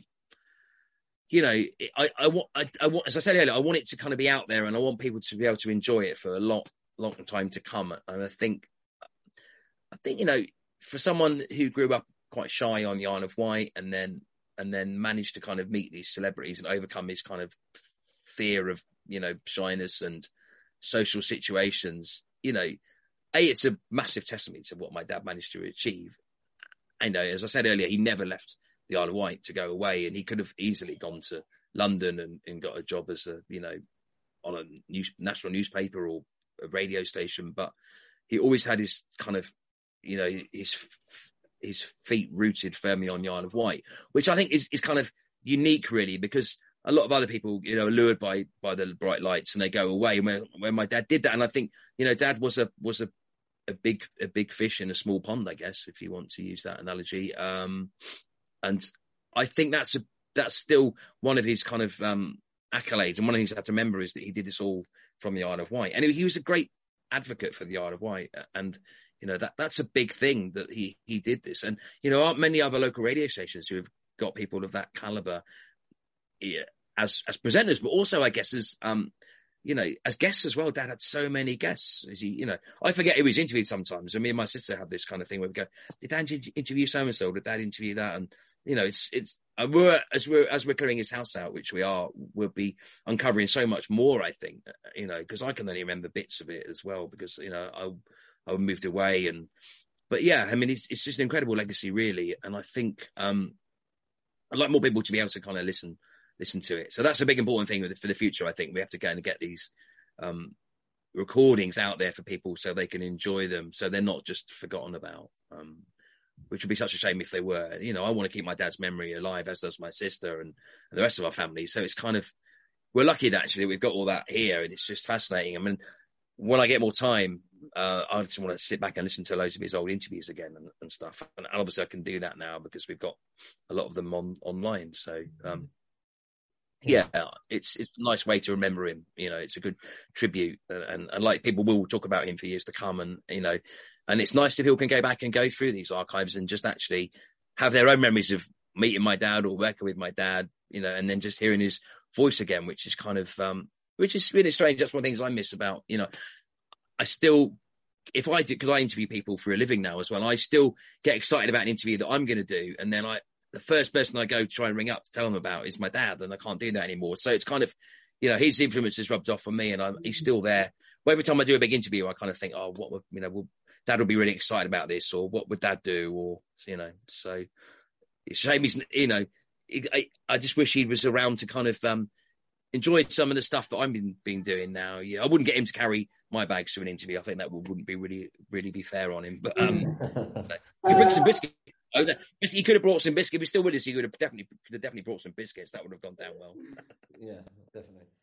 you know, I, I want I, I want as I said earlier, I want it to kind of be out there, and I want people to be able to enjoy it for a long long time to come. And I think I think you know, for someone who grew up quite shy on the Isle of Wight, and then and then managed to kind of meet these celebrities and overcome his kind of fear of, you know, shyness and social situations, you know, A, it's a massive testament to what my dad managed to achieve. I know, as I said earlier, he never left the Isle of Wight to go away, and he could have easily gone to London and, and got a job as a, you know, on a news, national newspaper or a radio station. But he always had his kind of, you know, his his feet rooted firmly on the Isle of Wight, which I think is, is kind of unique, really, because a lot of other people, you know, are lured by by the bright lights and they go away. When, when my dad did that, and I think, you know, Dad was a was a, a big a big fish in a small pond, I guess, if you want to use that analogy. Um, and I think that's a that's still one of his kind of um, accolades, and one of the things I have to remember is that he did this all from the Isle of Wight, and he was a great advocate for the Isle of Wight, and you know, that that's a big thing that he he did this. And you know, aren't many other local radio stations who have got people of that caliber, yeah, as as presenters, but also, I guess, as um, you know, as guests as well. Dad had so many guests. As he, you know, I forget who was interviewed sometimes. And me and my sister have this kind of thing where we go, "Did Dad interview so and so? Did Dad interview that?" And you know, it's it's and we're as we're as we're clearing his house out, which we are, we'll be uncovering so much more. I think, you know, because I can only remember bits of it as well, because you know, I. I moved away, and but yeah, I mean, it's it's just an incredible legacy, really. And I think um, I'd like more people to be able to kind of listen listen to it. So that's a big important thing for the future. I think we have to go and get these um, recordings out there for people so they can enjoy them, so they're not just forgotten about. Um, which would be such a shame if they were. You know, I want to keep my dad's memory alive, as does my sister and, and the rest of our family. So it's kind of, we're lucky that actually we've got all that here, and it's just fascinating. I mean, when I get more time, uh, I just want to sit back and listen to loads of his old interviews again and, and stuff. And, and obviously I can do that now because we've got a lot of them on online. So, um, yeah, it's it's a nice way to remember him. You know, it's a good tribute, and, and like people will talk about him for years to come. And, you know, and it's nice if people can go back and go through these archives and just actually have their own memories of meeting my dad or working with my dad, you know, and then just hearing his voice again, which is kind of, um, which is really strange. That's one of the things I miss about, you know, I still, if I do, because I interview people for a living now as well, I still get excited about an interview that I'm going to do. And then I, the first person I go try and ring up to tell them about is my dad, and I can't do that anymore. So it's kind of, you know, his influence has rubbed off on me, and I'm, he's still there. But every time I do a big interview, I kind of think, oh, what would, you know, will, Dad will be really excited about this, or what would Dad do? Or, you know, so it's a shame he's, you know, I, I just wish he was around to kind of, um, enjoyed some of the stuff that I've been been doing now. Yeah, I wouldn't get him to carry my bags to an interview. I think that wouldn't be really really be fair on him. But um, he brings some biscuits. Oh, that, he could have brought some biscuits. If he's still with us, he could have definitely could have definitely brought some biscuits. That would have gone down well. Yeah, definitely.